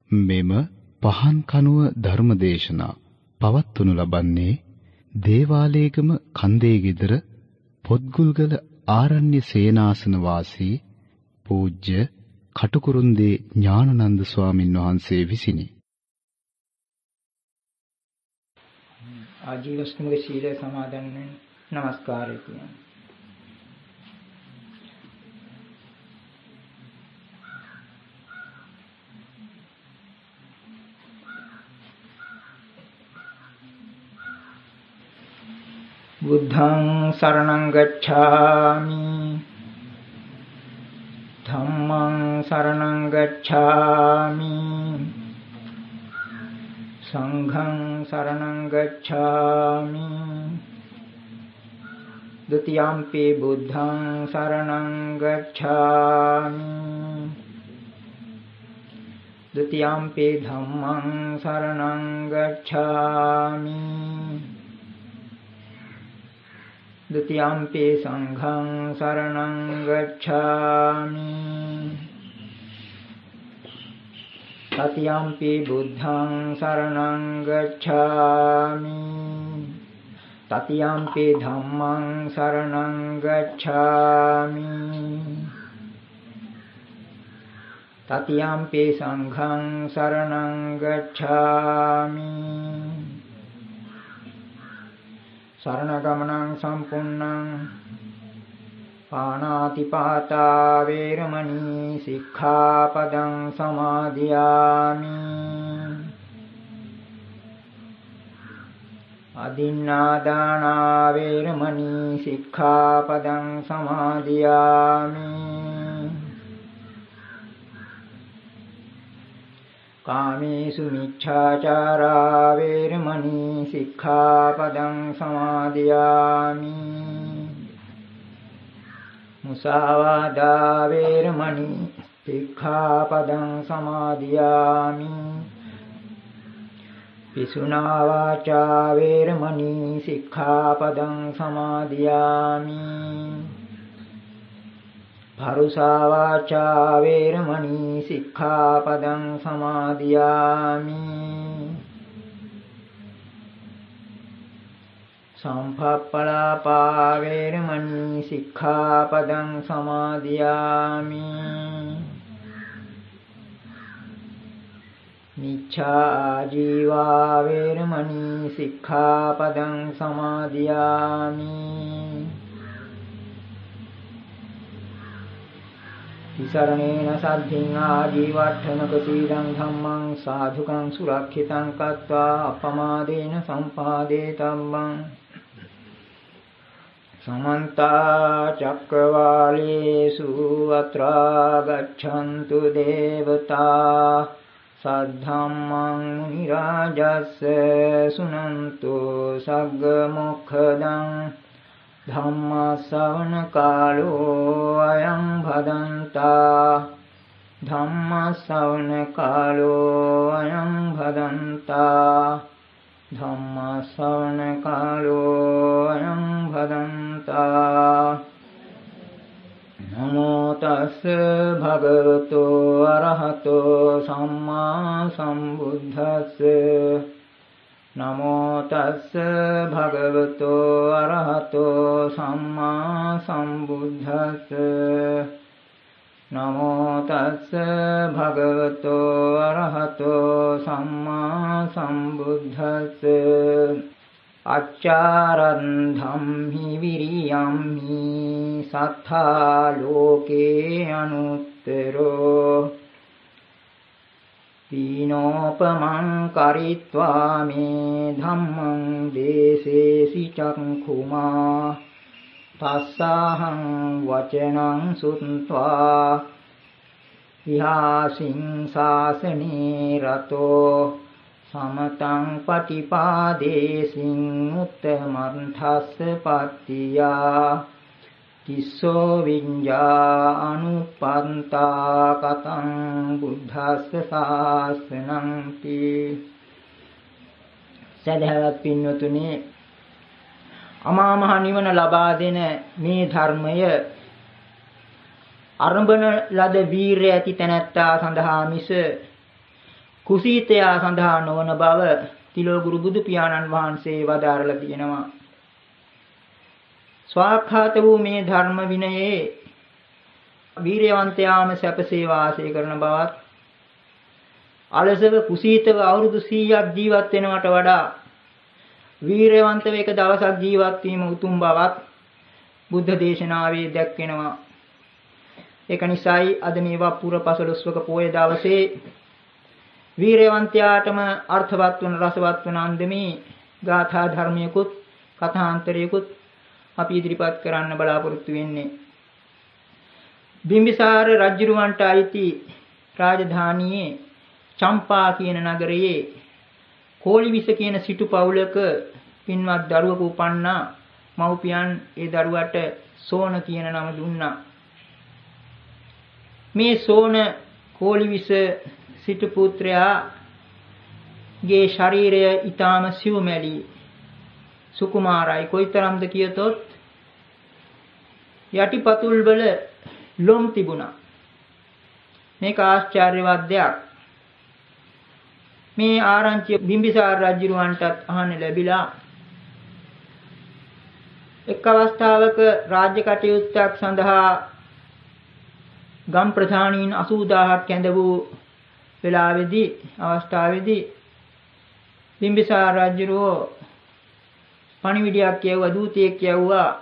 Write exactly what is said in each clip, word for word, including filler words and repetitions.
මෙම පහන් කනුව ධර්මදේශනා පවත්වනු ලබන්නේ දේවාලේගම කන්දේ ගෙදර පොත්ගුල්ගල ආරණ්‍ය සේනාසන වාසී පූජ්‍ය කටුකුරුන්දේ ඥානানন্দ ස්වාමින් වහන්සේ විසිනි. ආජීවස්තුමගේ සීල සමාදන් වෙන নমස්කාරය කියනවා. බුද්ධං සරණං ගච්ඡාමි ධම්මං සරණං ගච්ඡාමි සංඝං සරණං ගච්ඡාමි ဒ ුතියම්පි බුද්ධං සරණං ගච්ඡාමි ဒ ුතියම්පි ධම්මං සරණං ගච්ඡාමි ဒ ුතියම්පි සංඝං සරණං ගච්ඡාමි တတိယံ පි බුද්ධං සරණං ගච්ඡාමි တတိယံ පි ධම්මං සරණං ගච්ඡාමි တတိယံ පි සංඝං සරණං ගච්ඡාමි สารณกรรมนังสัมปุณนังปานาติปาตาเวรมณีสิกขาปดังสมาธิยามิอดินนาดานาเวรมณีสิกขาปดังสมาธิยามิกาเมสุมิจฉาจาราเวรมณีสิกขาปดังสมาธิยามิมุสาวาทาเวรมณีสิกขาปดังสมาธิยามิปิสุนาวาจาเวรมณีสิกขาปดังสมาธิยามิภารุสาวาจาเวรมณีสิกขาปดังสมาธิยามิสัมภัปปลาปาเวรมณีสิกขาปดังสมาธิยามิมิจฉาจีวาเวรมณีสิกขาปดังสมาธิยามิසරණේන සද්ධින් ආජීවට්ඨනක සීලං ධම්මං සාධුකං සුරක්ෂිතං කତ୍වා අපමාදේන සම්පාදේ තම්මං සමන්ත චක්කවාලේසු අත්‍රා ගච්ඡන්තු දේවතා සද්ධම්මං මුනි රාජස්ස සුනන්තු සග්ග මොක්ඛදං ධම්ම ශ්‍රවණ කාලෝ අයං භදන්තා ධම්ම ශ්‍රවණ කාලෝ අයං භදන්තා ධම්ම ශ්‍රවණ කාලෝ අයං භදන්තා නමෝ තස්ස භගවතෝ අරහතෝ සම්මා සම්බුද්දස්ස නමෝ තස්ස භගවතෝ අරහතෝ සම්මා සම්බුද්දස්ස නමෝ තස්ස භගවතෝ අරහතෝ සම්මා සම්බුද්දස්ස අච්චාරං ධම්මි විරියම්හි සත්තා ලෝකේ අනුත්තරෝ තීනෝපමං කරිත්වා මේ ධම්මං දේසේසි චක්ඛුමා තස්සහං වචනං සුත්වා විහාසින් සාසනේ රතෝ සමතං පටිපාදේසින් උත්තමන්තස්ස පත්තියා තිස්සෝ විඤ්ඤා අනුපන්තා කතං බුද්ධස්ස ශාසනං තී සදහවත් පින්වතුනි අමා මහ නිවන ලබා දෙන මේ ධර්මය අරඹන ලද වීරය ඇති තැනැත්තා සඳහා මිස කුසීතයා සඳහා නොවන බව තිලෝගුරු බුදු පියාණන් වහන්සේ වදාරලා තියෙනවා. ස්වාක්ඛාත වූ මේ ධර්ම විනයේ වීරයවන්තයාම සැපසේ වාසය කරන බවත් අලසව කුසීතව අවුරුදු සීයක් ජීවත් වෙනවට වඩා වීරයවන්තව එක දවසක් ජීවත් වීම උතුම් බවත් බුද්ධ දේශනාවේ දැක්වෙනවා. ඒක නිසායි අද මේ වප්පුර පසළොස්වක පෝය දවසේ වීරයවන්තයාටම අර්ථවත් වන රසවත් වන අන්දමේ ගාථා ධර්මයකුත් කථාන්තරයකුත් අපි ඉදිරිපත් කරන්න බලාපොරොත්තු වෙන්නේ. බිම්බිසාර රජුරවන්ට අයිති රාජධානියේ චම්පා කියන නගරයේ කෝලිවිස කියන සිටු පවුලක පින්වත් දරුවෙකු උපන්නා. මව්පියන් ඒ දරුවට සෝන කියන නම දුන්නා. මේ සෝන කෝලිවිස සිටු පුත්‍රයාගේ ශරීරය ඊටාම සිව්මැලි සුකුමාරයි. කොයිතරම්ද කියතොත් යටිපතුල් වල ලොම් තිබුණා. මේක ආශ්චර්යවත් දෙයක්. මේ ආරංචිය බිම්බිසාර රජුවන්ටත් අහන්න ලැබිලා එක් අවස්ථාවක රාජ්‍ය කටයුත්තක් සඳහා ගම් ප්‍රධානීන් අසූදාහක් කැඳ වූ වෙලාවේදී අවස්ථාවේදී බිම්බිසාර රජුරෝ පණිවිඩයක් කියවුවා, දූතයෙක් කියවුවා,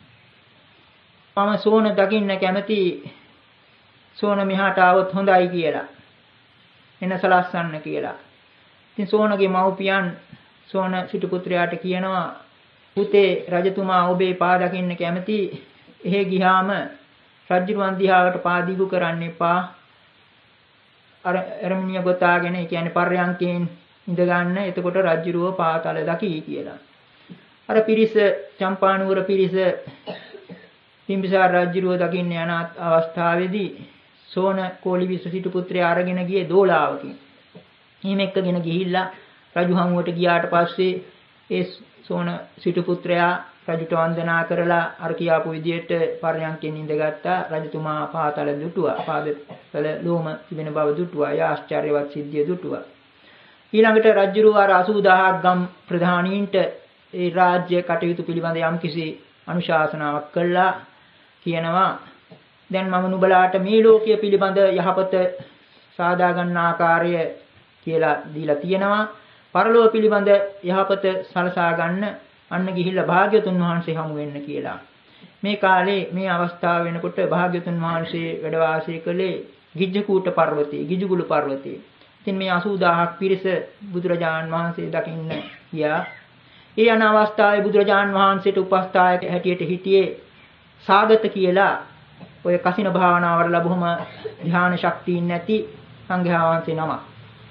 මම සෝන දකින්න කැමති, සෝන මෙහාට આવොත් හොඳයි කියලා, එන සලස්සන්න කියලා. ඉතින් සෝනගේ මව්පියන් සෝන සිටු පුත්‍රයාට කියනවා, පුතේ රජතුමා ඔබේ පා දකින්න කැමති, එහෙ ගියාම රජුරුවන් දිහාවට පා දීගු කරන්න එපා. අර එරමිනිය ගොතාගෙන, ඒ කියන්නේ පර්යංකයෙන් ඉඳ ගන්න. එතකොට රජුරුව පාතල දකි කියලා. අර පිරිස චම්පානුවර පිරිස බිම්බිසාර රජුරුව දකින්න යන අවස්ථාවේදී සෝන කෝලිවිස සිටු පුත්‍රයා අරගෙන ගියේ දෝලාවකින්. එහෙම එක්කගෙන ගිහිල්ලා රජු හමුවට ගියාට පස්සේ ඒ සෝන සිටු පුත්‍රයා රජුට වන්දනා කරලා අර කියාපු විදියට පර්යංකයෙන් ඉඳගත්තා. රජතුමා පාතල දුටුවා. පාදවල ලෝම තිබෙන බව දුටුවා. යා ආශ්චර්යවත් සිද්ධිය දුටුවා. ඊළඟට රජුරුව අර අසූදාහක් ගම් ප්‍රධානීන්ට ඒ රාජ්‍ය කටයුතු පිළිබඳ යම්කිසි අනුශාසනාවක් කළා. කියනවා, දැන් මම නුඹලාට මේ ලෝකයේ පිළිබඳ යහපත සාදා ගන්න ආකාරය කියලා දීලා තියෙනවා. පරලෝක පිළිබඳ යහපත සලසා ගන්න අන්න ගිහිල්ලා භාග්‍යතුන් වහන්සේ හමු වෙන්න කියලා. මේ කාලේ මේ අවස්ථාව වෙනකොට භාග්‍යතුන් වහන්සේ වැඩ වාසය කළේ ගිජ්ජකූට පර්වතයේ, ගිජුගුළු පර්වතයේ. ඉතින් මේ අසූදාහක් පිරිස බුදුරජාන් වහන්සේ දකින්න ගියා. ඒ යන අවස්ථාවේ බුදුරජාන් වහන්සේට උපස්ථායක හැටියට හිටියේ සාගත කියලා ඔය කසින භාවනාවල ලැබුවම ධ්‍යාන ශක්තියින් නැති සංඝයා වහන්සේ නමක්.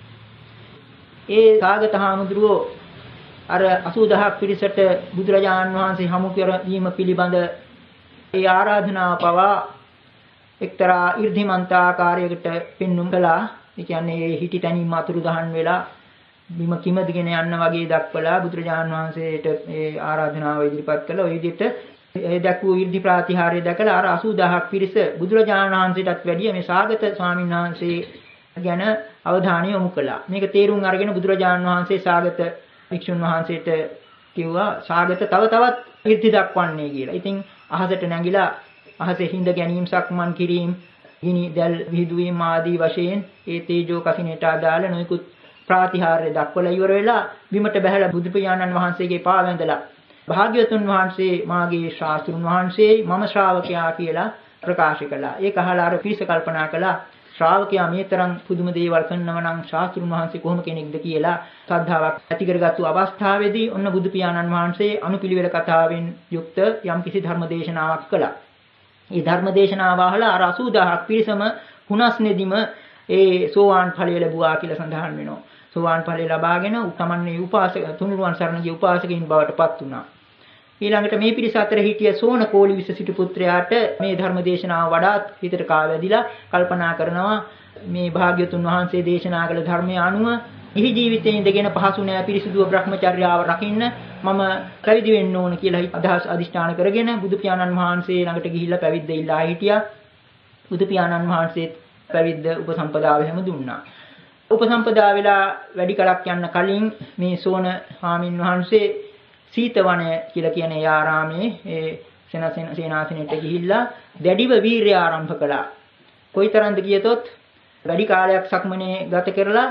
ඒ සාගත හාමුදුරුවෝ අර අසූදාහක් පිරිසට බුදුරජාන් වහන්සේ හමු කරවීම පිළිබඳ ඒ ආරාධනාව පවා එක්තරා 이르දිමන්ත ආකාරයකට පෙන්눔 කළා. ඒ කියන්නේ ඒ හිටි තැනින්ම අතුරු දහන් වෙලා බිම කිමදගෙන යන්න වගේ දක්වලා බුදුරජාන් වහන්සේට ඒ ආරාධනාව ඉදිරිපත් කළා. ওই විදිහට ඒ දක්වූ 이르දි ප්‍රාතිහාර්ය දැකලා අර අසූදාහක් පිරිස බුදුරජාණන් වහන්සේටත් වැඩිය මේ සාගත ස්වාමීන් වහන්සේ ගැන අවධානය යොමු කළා. මේක තේරුම් අරගෙන බුදුරජාණන් වහන්සේ සාගත වික්ෂුන් වහන්සේට කිව්වා, සාගත තව තවත් 이르දි දක්වන්නේ කියලා. ඉතින් අහසට නැගිලා අහසේ හිඳ ගැනීම, සක්මන් කිරීම, ගිනි දැල් විහිදුවීම ආදී වශයෙන් ඒ තේජෝ කසිනේට අදාළ නොයෙකුත් ප්‍රාතිහාර්ය දක්වලා ඉවර වෙලා බිමට බැහැලා බුදු පියාණන් වහන්සේගේ පා වැඳලා භාග්‍යවතුන් වහන්සේ මාගේ ශාස්ත්‍රුන් වහන්සේ මම ශ්‍රාවකයා කියලා ප්‍රකාශ කළා. ඒක අහලා අර පිරිස කල්පනා කළා, ශ්‍රාවකයා මේ තරම් පුදුම දේවල් කරනව නම් ශාස්ත්‍රුන් වහන්සේ කොහොම කෙනෙක්ද කියලා ශ්‍රද්ධාවක් ඇති කරගත්තු අවස්ථාවේදී ඔන්න බුදු පියාණන් වහන්සේ අනුපිළිවෙල කතාවෙන් යුක්ත යම්කිසි ධර්ම දේශනාවක් කළා. මේ ධර්ම දේශනාව අහලා අර අසූදාහක් පිරිසම හුනස්නෙදිම ඒ සෝවාන් ඵලය ලැබුවා කියලා සඳහන් වෙනවා. සෝවාන් ඵලය ලබාගෙන උතමන්නේ උපාසක තුනුරුවන් සරණ ගිය උපාසකයින් බවට පත් වුණා. ඊළඟට මේ පිරිස අතර හිටිය සෝන කෝලිවිස සිටු පුත්‍රයාට මේ ධර්ම දේශනාව වඩාත් හිතට කාවැදිලා කල්පනා කරනවා, මේ භාග්‍යතුන් වහන්සේ දේශනා කළ ධර්මය අනුව ඉහි ජීවිතයේ ඉඳගෙන පහසු නෑ පිරිසිදුව බ්‍රහ්මචර්යාව රකින්න මම පැවිදි වෙන්න ඕන කියලා අදහස් අදිෂ්ඨාන කරගෙන බුදු පියාණන් වහන්සේ ළඟට ගිහිල්ලා පැවිද්ද ඉල්ලා හිටියා. බුදු පියාණන් වහන්සේත් පැවිද්ද උපසම්පදාව හැම දුන්නා. උපසම්පදා වෙලා වැඩි කලක් යන්න කලින් මේ සෝන ස්වාමින් වහන්සේ සීතවනය කියලා කියන ඒ ආරාමයේ ඒ සෙනසෙන සේනාසනෙට ගිහිල්ලා දැඩිව වීරිය ආරම්භ කළා. කොයිතරම්ද කියතොත් වැඩි කාලයක් සක්මනේ ගත කරලා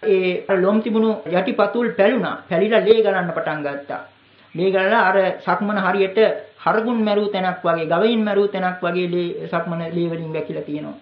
ඒ ලොම් තිබුණු යටිපතුල් පැලුණා. පැලිලා ලේ ගලන්න පටන් ගත්තා. ලේ ගලලා අර සක්මන හරියට හරගුන් මැරූ තැනක් වගේ, ගවයින් මැරූ තැනක් වගේ ලේ සක්මන ලේ වලින් වැකිලා තියෙනවා.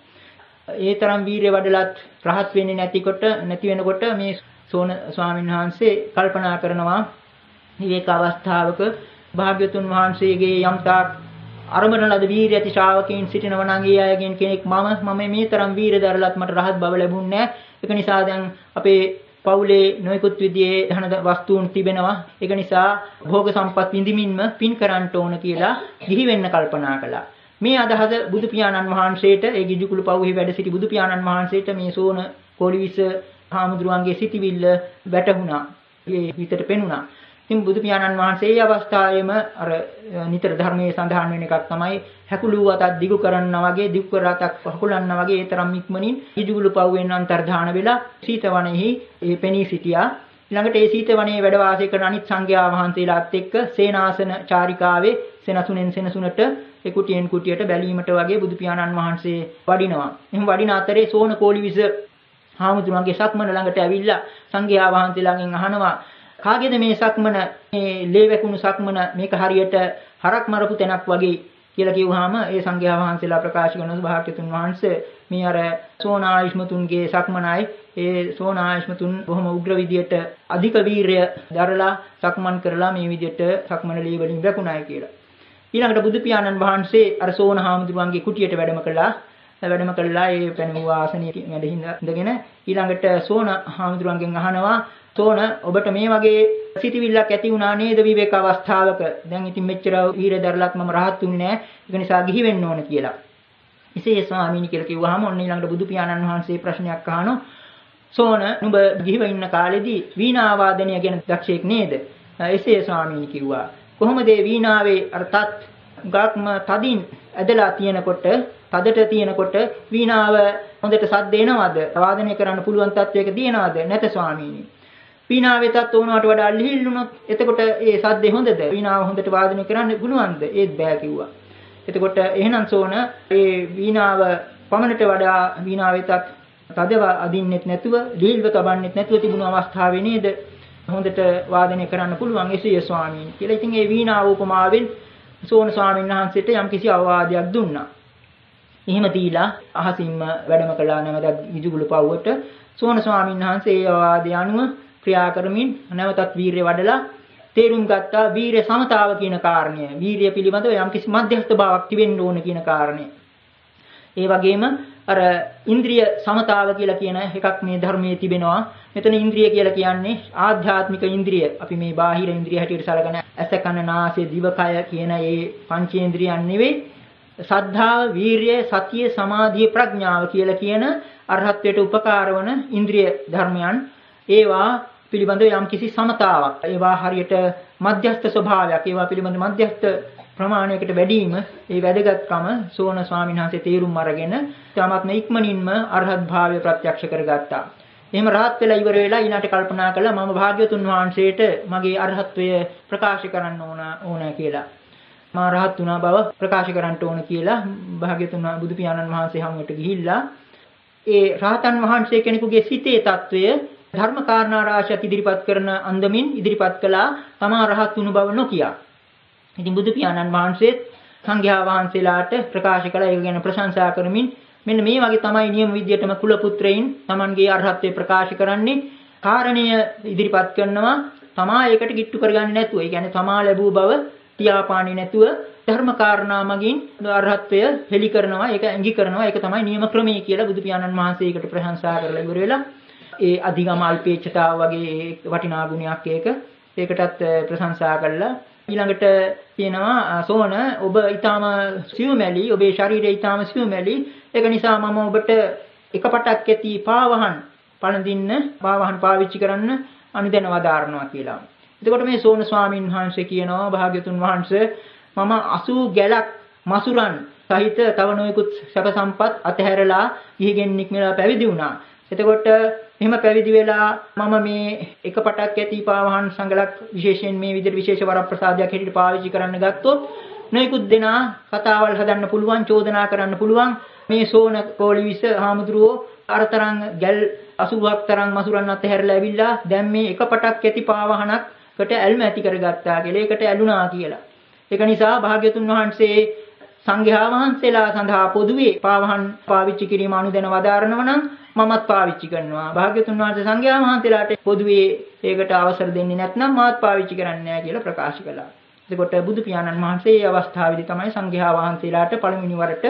ඒ තරම් වීරිය වඩලත් රහත් වෙන්නේ නැතිකොට නැති වෙනකොට මේ සෝන ස්වාමීන් වහන්සේ කල්පනා කරනවා විවේක අවස්ථාවක භාග්‍යතුන් වහන්සේගේ යම්තාක් අරමුණ ලද වීරිය ඇති ශ්‍රාවකයන් සිටිනවා නම් ඒ අයගෙන් කෙනෙක් මම මම මේ තරම් වීරිය දරලත් මට රහත් බව ලැබුණේ නැහැ. ඒක නිසා දැන් අපේ පවුලේ නොයෙකුත් විදිහේ ධන වස්තුන් තිබෙනවා. ඒක නිසා භෝග සම්පත් විඳිමින්ම පින් කරන්න ඕන කියලා ගිහි වෙන්න කල්පනා කළා. මේ අදහස බුදු පියාණන් වහන්සේට ඒ ගිජුකුළු පවුහි වැඩ සිටි බුදු පියාණන් වහන්සේට මේ සෝන කොලිවිස හාමුදුරුවන්ගේ සිටිවිල්ල වැටහුණා. ඒ හිතට පෙනුණා. ඉතින් බුදු පියාණන් වහන්සේ මේ අවස්ථාවේම අර නිතර ධර්මයේ සඳහන් වෙන එකක් තමයි හැකුළු අතක් දිගු කරනවා වගේ දිගු කර අතක් හකුලන්නා වගේ ඒ තරම් ඉක්මනින් ගිජුකුළු පවුවෙන් අන්තර්ධාන වෙලා සීතවනයේහි ඒ පෙනී සිටියා. ඊළඟට ඒ සීතවනයේ වැඩ වාසය කරන අනිත් සංඝයා වහන්සේලාත් එක්ක සේනාසන චාරිකාවේ සෙනසුනෙන් සෙනසුනට ඒ කුටියෙන් කුටියට බැලීමට වගේ බුදු පියාණන් වහන්සේ වඩිනවා. එහෙනම් වඩින අතරේ සෝන කෝලිවිස හාමුදුරුවන්ගේ සක්මන ළඟට ඇවිල්ලා සංඝයා වහන්සේලාගෙන් අහනවා කාගේද මේ සක්මන මේ ලේ වැකුණු සක්මන මේක හරියට හරක් මරපු තැනක් වගේ කියලා කිව්වහම ඒ සංඝයා වහන්සේලා ප්‍රකාශ කරන භාග්‍යතුන් වහන්සේ මේ අර සෝනායිස්මතුන්ගේ සක්මනයි ඒ සෝනායිස්මතුන් බොහොම උග්‍ර විදියට අධික වීරය දරලා සක්මන් කරලා මේ විදියට සක්මන ලේ වලින් වැකුණායි කියලා. ඊළඟට බුදු පියාණන් වහන්සේ අර සෝන හාමුදුරුවන්ගේ කුටියට වැඩම කළා. වැඩම කළා ඒ පැනවූ ආසනයේ වැඩ ඉඳගෙන ඊළඟට සෝන හාමුදුරුවන්ගෙන් අහනවා සෝන ඔබට මේ වගේ සිතිවිල්ලක් ඇති වුණා නේද විවේක අවස්ථාවක? දැන් ඉතින් මෙච්චර වීර දරලත් මම රහත් වුණේ නැහැ. ඒක නිසා ගිහි වෙන්න ඕන කියලා. එසේ ස්වාමීනි කියලා කිව්වහම ඔන්න ඊළඟට බුදු පියාණන් වහන්සේ ප්‍රශ්නයක් අහනවා. සෝන නුඹ ගිහිව ඉන්න කාලෙදී වීණා වාදනය ගැන දක්ෂයෙක් නේද? එසේ ස්වාමීනි කිව්වා. කොහොමද මේ වීණාවේ අර තත් ගාක්ම තදින් ඇදලා තියෙනකොට තදට තියෙනකොට වීණාව හොඳට සද්ද එනවද? වාදනය කරන්න පුළුවන් තත්වයක තියෙනවද? නැත ස්වාමීනි. වීණාවේ තත් ඕනවට වඩා ලිහිල්ුණොත් එතකොට ඒ සද්දේ හොඳද? වීණාව හොඳට වාදනය කරන්න පුළුවන්ද? ඒත් බෑ කිව්වා. එතකොට එහෙනම් සෝන ඒ වීණාව පමණට වඩා වීණාවේ තත් තදව අදින්නෙත් නැතුව ලිහිල්ව තබන්නෙත් නැතුව තිබුණු අවස්ථාවේ නේද හොඳට වාදනය කරන්න පුළුවන් එසේ ස්වාමීන් කියලා. ඉතින් ඒ වීණාව උපමාවෙන් සෝන ස්වාමීන් වහන්සේට යම්කිසි අවවාදයක් දුන්නා. එහෙම දීලා අහසින්ම වැඩම කළා නැවත ගිජුගුළු පවුවට. සෝන ස්වාමීන් වහන්සේ ඒ අවවාදය අනුව ක්‍රියා කරමින් නැවතත් වීරිය වඩලා තේරුම් ගත්තා වීරිය සමතාව කියන කාරණය. වීරිය පිළිබඳව යම්කිසි මධ්‍යස්ථ භාවයක් තිබෙන්න ඕන කියන කාරණය. ඒ වගේම අර ඉන්ද්‍රිය සමතාව කියලා කියන එකක් මේ ධර්මයේ තිබෙනවා. මෙතන ඉන්ද්‍රිය කියලා කියන්නේ ආධ්‍යාත්මික ඉන්ද්‍රිය. අපි මේ බාහිර ඉන්ද්‍රිය හැටියට සලකන ඇස කන නාසය දිවකය කියන මේ පංචේන්ද්‍රියන් නෙවෙයි. සද්ධා, වීරිය, සතිය, සමාධිය, ප්‍රඥාව කියලා කියන අරහත්ත්වයට උපකාර වන ඉන්ද්‍රිය ධර්මයන්. ඒවා පිළිබඳව යම්කිසි සමතාවක්. ඒවා හරියට මධ්‍යස්ථ ස්වභාවයක්. ඒවා පිළිබඳ මධ්‍යස්ථ ප්‍රමාණයකට වැඩිම ඒ වැදගත්කම සෝන ස්වාමීන් වහන්සේ තේරුම් අරගෙන තාමත්ම ඉක්මනින්ම අරහත් භාවය ප්‍රත්‍යක්ෂ කරගත්තා. එහෙම රහත් වෙලා ඉවර වෙලා ඊළාට කල්පනා කළා මම භාග්‍යතුන් වහන්සේට මගේ අරහත්ත්වය ප්‍රකාශ කරන්න ඕන ඕන කියලා. මා රහත් වුණා බව ප්‍රකාශ කරන්න ඕන කියලා භාග්‍යතුන් බුදු පියාණන් වහන්සේ හමුවට ගිහිල්ලා ඒ රහතන් වහන්සේ කෙනෙකුගේ සිතේ తত্ত্বය ධර්ම කාරණා රාශියක් ඉදිරිපත් කරන අන්දමින් ඉදිරිපත් කළා තමා රහත් වුණු බව නොකියා. ඉතින් බුදු පියාණන් වහන්සේ සංඝයා වහන්සේලාට ප්‍රකාශ කළ ඒක ගැන ප්‍රශංසා කරමින් මෙන්න මේ වගේ තමයි නියම විද්‍යටම කුල පුත්‍රයින් Tamanගේ අරහත්ත්වය ප්‍රකාශ කරන්නේ. කාරණය ඉදිරිපත් කරනවා තමා ඒකට කිට්ටු කරගන්නේ නැතුව. ඒ කියන්නේ තමා ලැබූ බව තියාපාන්නේ නැතුව ධර්ම කාරණා මගින් අරහත්ත්වය හෙළි කරනවා. ඒක ඇඟි කරනවා. ඒක තමයි නියම ක්‍රමය කියලා බුදු පියාණන් වහන්සේ ඒකට ප්‍රශංසා කරලා ඉවර වෙලා ඒ අධිගම අල්පේච්ඡතාව වගේ වටිනා ගුණයක් ඒක. ඒකටත් ප්‍රශංසා කළා. ඊළඟට කියනවා සෝන ඔබ ඊටාම සිව්මැලි ඔබේ ශරීරය ඊටාම සිව්මැලි ඒක නිසා මම ඔබට එකපටක් ඇති පාවහන් පළඳින්න පාවහන් පාවිච්චි කරන්න අනුදැන වදාරනවා කියලා. එතකොට මේ සෝන ස්වාමීන් වහන්සේ කියනවා භාග්‍යතුන් වහන්සේ මම අසූ ගැලක් මසුරන් සහිත තව නොයෙකුත් සැප සම්පත් අතහැරලා ගිහිගෙන් නික්මලා පැවිදි වුණා. එතකොට එහෙම පැවිදි වෙලා මම මේ එක පටක් ඇති පාවහන් සංගලක් විශේෂයෙන් මේ විදිහට විශේෂ වරප්‍රසාදයක් හැටියට පාවිච්චි කරන්න ගත්තොත් නොයෙකුත් දෙනා කතාවල් හදන්න පුළුවන්, චෝදනා කරන්න පුළුවන්. මේ සෝන කෝලිවිස හාමුදුරුවෝ අරතරන් ගැල් අසූවක් තරම් මසුරන් අතහැරලා ඇවිල්ලා දැන් මේ එක පටක් ඇති පාවහනකට ඇල්ම ඇති කරගත්තා කියලා. ඒකට ඇලුනා කියලා. ඒක නිසා භාග්‍යතුන් වහන්සේ සංඝයා වහන්සේලා සඳහා පොදුවේ පාවහන් පාවිච්චි කිරීම අනුදැන වදාරනව නම් මමත් පාවිච්චි කරනවා. භාග්‍යතුන් වහන්සේ සංඝයා වහන්සේලාට පොදුවේ ඒකට අවසර දෙන්නේ නැත්නම් මාත් පාවිච්චි කරන්නේ නැහැ කියලා ප්‍රකාශ කළා. එතකොට බුදු පියාණන් වහන්සේ මේ අවස්ථාවේදී තමයි සංඝයා වහන්සේලාට පළවෙනි වරට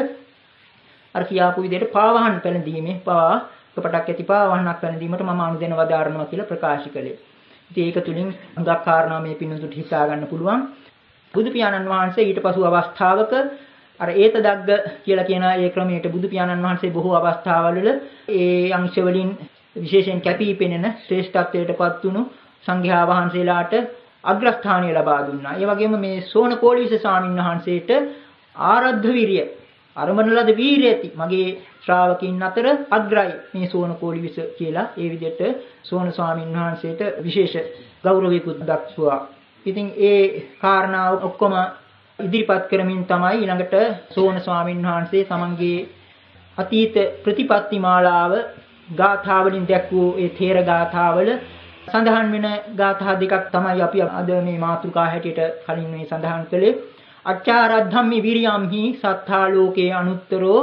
අර කියාපු විදිහට පාවහන් පැලඳීමේ පවා කපටක් ඇති පාවහනක් පැලඳීමට මම අනුදැන වදාරනවා කියලා ප්‍රකාශ කළේ. ඉතින් ඒක තුලින් හුඟක් කාරණා මේ පින්නතුට හිතා ගන්න පුළුවන්. බුදු පියාණන් වහන්සේ ඊට පසු අවස්ථාවක අර ඒත දග්ග කියලා කියන ඒ ක්‍රමයට බුදු පියාණන් වහන්සේ බොහෝ අවස්ථාවල ඒ අංශ වලින් විශේෂයෙන් කැපී පෙනෙන ශ්‍රේෂ්ඨත්වයටපත් වුණු සංඝයා වහන්සේලාට අග්‍රස්ථානය ලබා දුන්නා. ඒ වගේම මේ සෝන කෝලිවිස ස්වාමීන් වහන්සේට ආරද්ධ වීරිය අරමන ලද වීරිය ඇති මගේ ශ්‍රාවකින් අතර අග්‍රයි මේ සෝන කෝලිවිස කියලා ඒ විදිහට සෝන ස්වාමීන් වහන්සේට විශේෂ ගෞරවයකුත් දක්වුවා. ඉතින් ඒ කාරණාව ඔක්කොම ඉදිරිපත් කරමින් තමයි ඊළඟට සෝන ස්වාමීන් වහන්සේ තමන්ගේ අතීත ප්‍රතිපත්ති මාලාව ගාථා වලින් දැක්වූ ඒ තේර ගාථාවල සඳහන් වෙන ගාථා දෙකක් තමයි අපි අද මේ මාතෘකා හැටියට කලින් මේ සඳහන් කළේ. අච්චාරද්ධම්මි විරියම්හි සත්තා ලෝකේ අනුත්තරෝ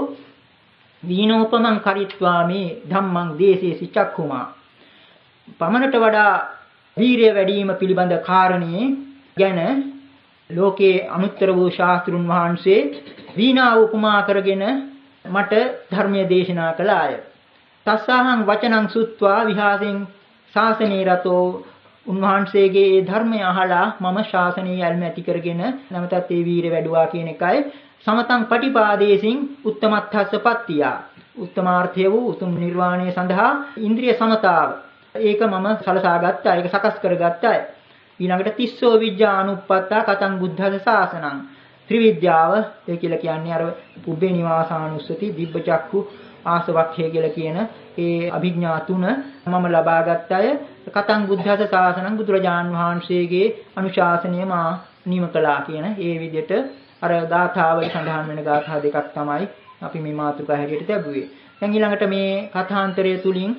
වීනෝපමං කරිත්වා මේ ධම්මං දේසේසි චක්ඛුමා. පමණට වඩා වීරිය වැඩි වීම පිළිබඳ කාරණේ ගැන ලෝකේ අනුත්තර වූ ශාස්ත්‍රුන් වහන්සේ වීණාව උපමා කරගෙන මට ධර්මයේ දේශනා කළාය. තස්සහං වචනං සුත්වා විහාසෙන් ශාසනේ රතෝ උන්වහන්සේගේ ඒ ධර්මය අහලා මම ශාසනීය යල්ම ඇති කරගෙන නැවතත් ඒ වීරිය වැඩුවා කියන එකයි. සමතං පටිපාදේසින් උත්තමත්ථස්සපත්තිය. උත්තමාර්ථය වූ උතුම් නිර්වාණය සඳහා ඉන්ද්‍රිය සමතාව. ඒක මම සලසා ගත්තා. ඒක සකස් කරගත්තා. ඊළඟට තිස්සෝ විද්‍යානුප්පත්තා කතං බුද්ධස ශාසනං. ත්‍රිවිද්‍යාව ඒ කියලා කියන්නේ අර පුබ්බේ නිවාසානුස්සති දිබ්බචක්ඛු ආසවක්ඛය කියලා කියන ඒ අභිඥා තුන මම ලබා ගත්තය. කතං බුද්ධස ශාසනං බුදුරජාන් වහන්සේගේ අනුශාසනය මා නිම කළා කියන ඒ විදිහට අර ගාථාවල සඳහන් වෙන ගාථා දෙකක් තමයි අපි මේ මාතෘකා හැටියට ලැබුවේ. දැන් ඊළඟට මේ කථාන්තරය තුලින්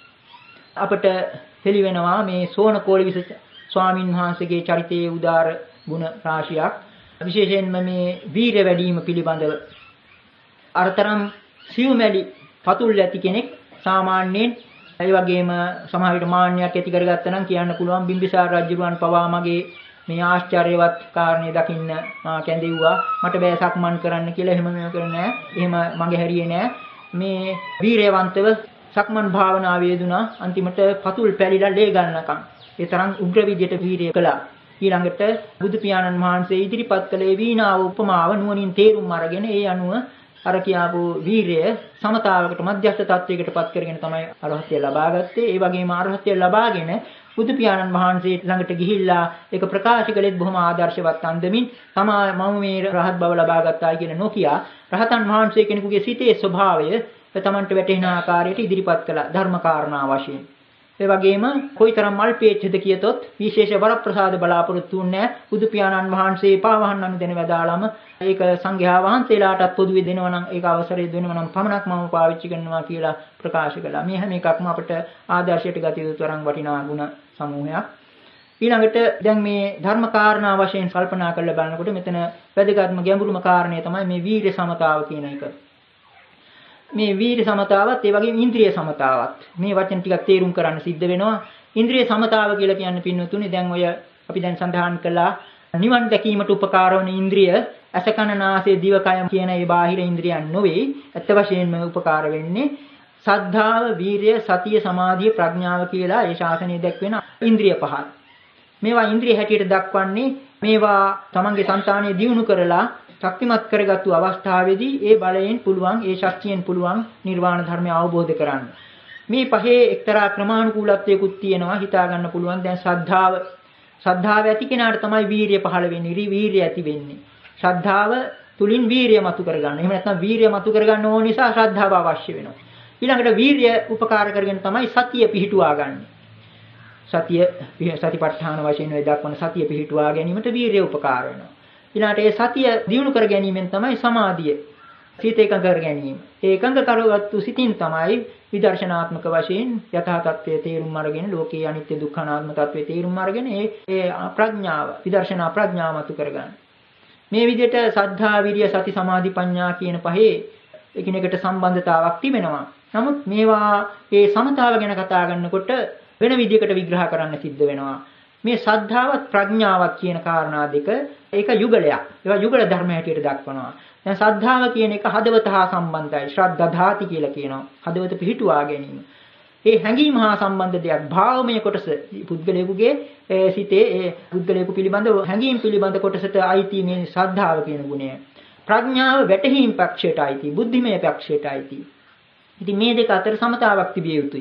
අපට තෙලිවෙනවා මේ සෝන කෝලිවිස ස්වාමින් වහන්සේගේ චරිතයේ උදාර ගුණ රාශියක්. විශේෂයෙන්ම මේ වීරිය වැඩි වීම පිළිබඳව අරතරම් සිව්මැලි පතුල් ඇති කෙනෙක් සාමාන්‍යයෙන් ඒ වගේම සමහර විට මාන්නයක් ඇති කරගත්තා නම් කියන්න පුළුවන් බිම්බිසාර රජුරුවන් පවා මගේ මේ ආශ්චර්යවත් කාරණේ දකින්න මා කැඳෙව්වා. මට බෑ සක්මන් කරන්න කියලා. එහෙම මේව කරන්නේ නැහැ. එහෙම මගේ හැරියේ නැහැ. මේ වීරයවන්තව සක්මන් භාවනාවේ යෙදුණා. අන්තිමට පතුල් පැලිලා ලේ ගන්නකම්. ඒ තරම් උග්‍ර විදියට වීරිය කළා. ඊළඟට බුදු පියාණන් වහන්සේ ඉදිරිපත් කළේ වීණාව උපමාව නුවණින් තේරුම් අරගෙන ඒ අනුව අර කියාපු වීරිය සමතාවකට මධ්‍යස්ථ තත්වයකට පත් කරගෙන තමයි අරහත්ත්වය ලබා ගත්තේ. ඒ වගේම අරහත්ත්වය ලබාගෙන බුදු පියාණන් වහන්සේ ළඟට ගිහිල්ලා ඒක ප්‍රකාශ කළෙත් බොහොම ආදර්ශවත් අන්දමින් තමා මම මේ රහත් බව ලබා ගත්තා කියන නොකියා රහතන් වහන්සේ කෙනෙකුගේ සිතේ ස්වභාවය තමන්ට වැටහෙන ආකාරයට ඉදිරිපත් කළා ධර්ම කාරණා වශයෙන්. ඒ වගේම කොයිතරම් මල්පේච්ඡද කියතොත් විශේෂ වරප්‍රසාද බලාපොරොත්තු වුණේ බුදු පියාණන් වහන්සේ පාවහන් අනුදැන වදාළම ඒක සංඝයා වහන්සේලාටත් පොදුවේ දෙනවා නම් ඒක අවසරය දෙනවා නම් පමණක් මම පාවිච්චි කරනවා කියලා ප්‍රකාශ කළා. මේ හැම එකක්ම අපිට ආදර්ශයට ගත යුතු තරම් වටිනා ගුණ සමූහයක්. ඊළඟට දැන් මේ ධර්ම කාරණා වශයෙන් කල්පනා කරලා බලනකොට මෙතන වැදගත්ම ගැඹුරුම කාරණය තමයි මේ වීර්ය සමතාව කියන එක. මේ වීර්ය සමතාවත් ඒ වගේම ඉන්ද්‍රිය සමතාවත් මේ වචන ටිකක් තේරුම් කරන්න සිද්ධ වෙනවා. ඉන්ද්‍රිය සමතාව කියලා කියන්නේ පින්නතුනේ දැන් ඔය අපි දැන් සඳහන් කළා නිවන් දැකීමට උපකාර වන ඉන්ද්‍රිය ඇස කන නාසය දිව කය කියන මේ බාහිර ඉන්ද්‍රියන් නොවේ. ඇත්ත වශයෙන්ම උපකාර වෙන්නේ සද්ධාව, වීරිය, සතිය, සමාධිය, ප්‍රඥාව කියලා ඒ ශාසනයේ දැක්වෙන ඉන්ද්‍රිය පහ. මේවා ඉන්ද්‍රිය හැටියට දක්වන්නේ මේවා තමන්ගේ సంతානය දියුණු කරලා ශක්තිමත් කරගත්තු අවස්ථාවේදී ඒ බලයෙන් පුළුවන් ඒ ශක්තියෙන් පුළුවන් නිර්වාණ ධර්මය අවබෝධ කරගන්න. මේ පහේ එක්තරා ක්‍රමානුකූලත්වයකුත් තියෙනවා හිතා ගන්න පුළුවන්. දැන් ශ්‍රද්ධාව ශ්‍රද්ධාව ඇති කෙනාට තමයි වීරිය පහළ වෙන්නේ. වීරිය ඇති වෙන්නේ. ශ්‍රද්ධාව තුලින් වීරිය මතු කරගන්න. එහෙම නැත්නම් වීරිය මතු කරගන්න ඕන නිසා ශ්‍රද්ධාව අවශ්‍ය වෙනවා. ඊළඟට වීරිය උපකාර කරගෙන තමයි සතිය පිහිටුවා ගන්න. සතිය සතිපට්ඨාන වශයෙන් වේ දක්වන සතිය පිහිටුවා ගැනීමට වීරිය උපකාර වෙනවා. ඊළඟට ඒ සතිය දියුණු කර ගැනීමෙන් තමයි සමාධිය සිත එකඟ කර ගැනීම. ඒ එකඟ කරගත්තු සිතින් තමයි විදර්ශනාත්මක වශයෙන් යථා තත්ත්වයේ තේරුම් අරගෙන ලෝකේ අනිත්‍ය දුක්ඛ අනාත්ම තත්ත්වයේ තේරුම් අරගෙන ඒ ඒ ප්‍රඥාව විදර්ශනා ප්‍රඥාව මතු කරගන්න. මේ විදිහට සද්ධා විරිය සති සමාධි ප්‍රඥා කියන පහේ එකිනෙකට සම්බන්ධතාවක් තිබෙනවා. නමුත් මේවා ඒ සමතාව ගැන කතා කරනකොට වෙන විදිහකට විග්‍රහ කරන්න සිද්ධ වෙනවා. මේ සද්ධාවත් ප්‍රඥාවක් කියන කාරණා දෙක ඒක යුගලයක්. ඒවා යුගල ධර්ම හැටියට දක්වනවා. දැන් සද්ධාව කියන එක හදවත හා සම්බන්ධයි. ශ්‍රද්ධාධාති කියලා කියනවා. හදවත පිහිටුවා ගැනීම. ඒ හැඟීම හා සම්බන්ධ දෙයක් භාවමය කොටස පුද්ගලයෙකුගේ සිතේ ඒ පුද්ගලයෙකු පිළිබඳ හැඟීම් පිළිබඳ කොටසට අයිති මේ ශ්‍රද්ධාව කියන ගුණය. ප්‍රඥාව වැටහීම් පක්ෂයට අයිති, බුද්ධිමය පක්ෂයට අයිති. ඉතින් මේ දෙක අතර සමතාවක් තිබිය යුතුයි.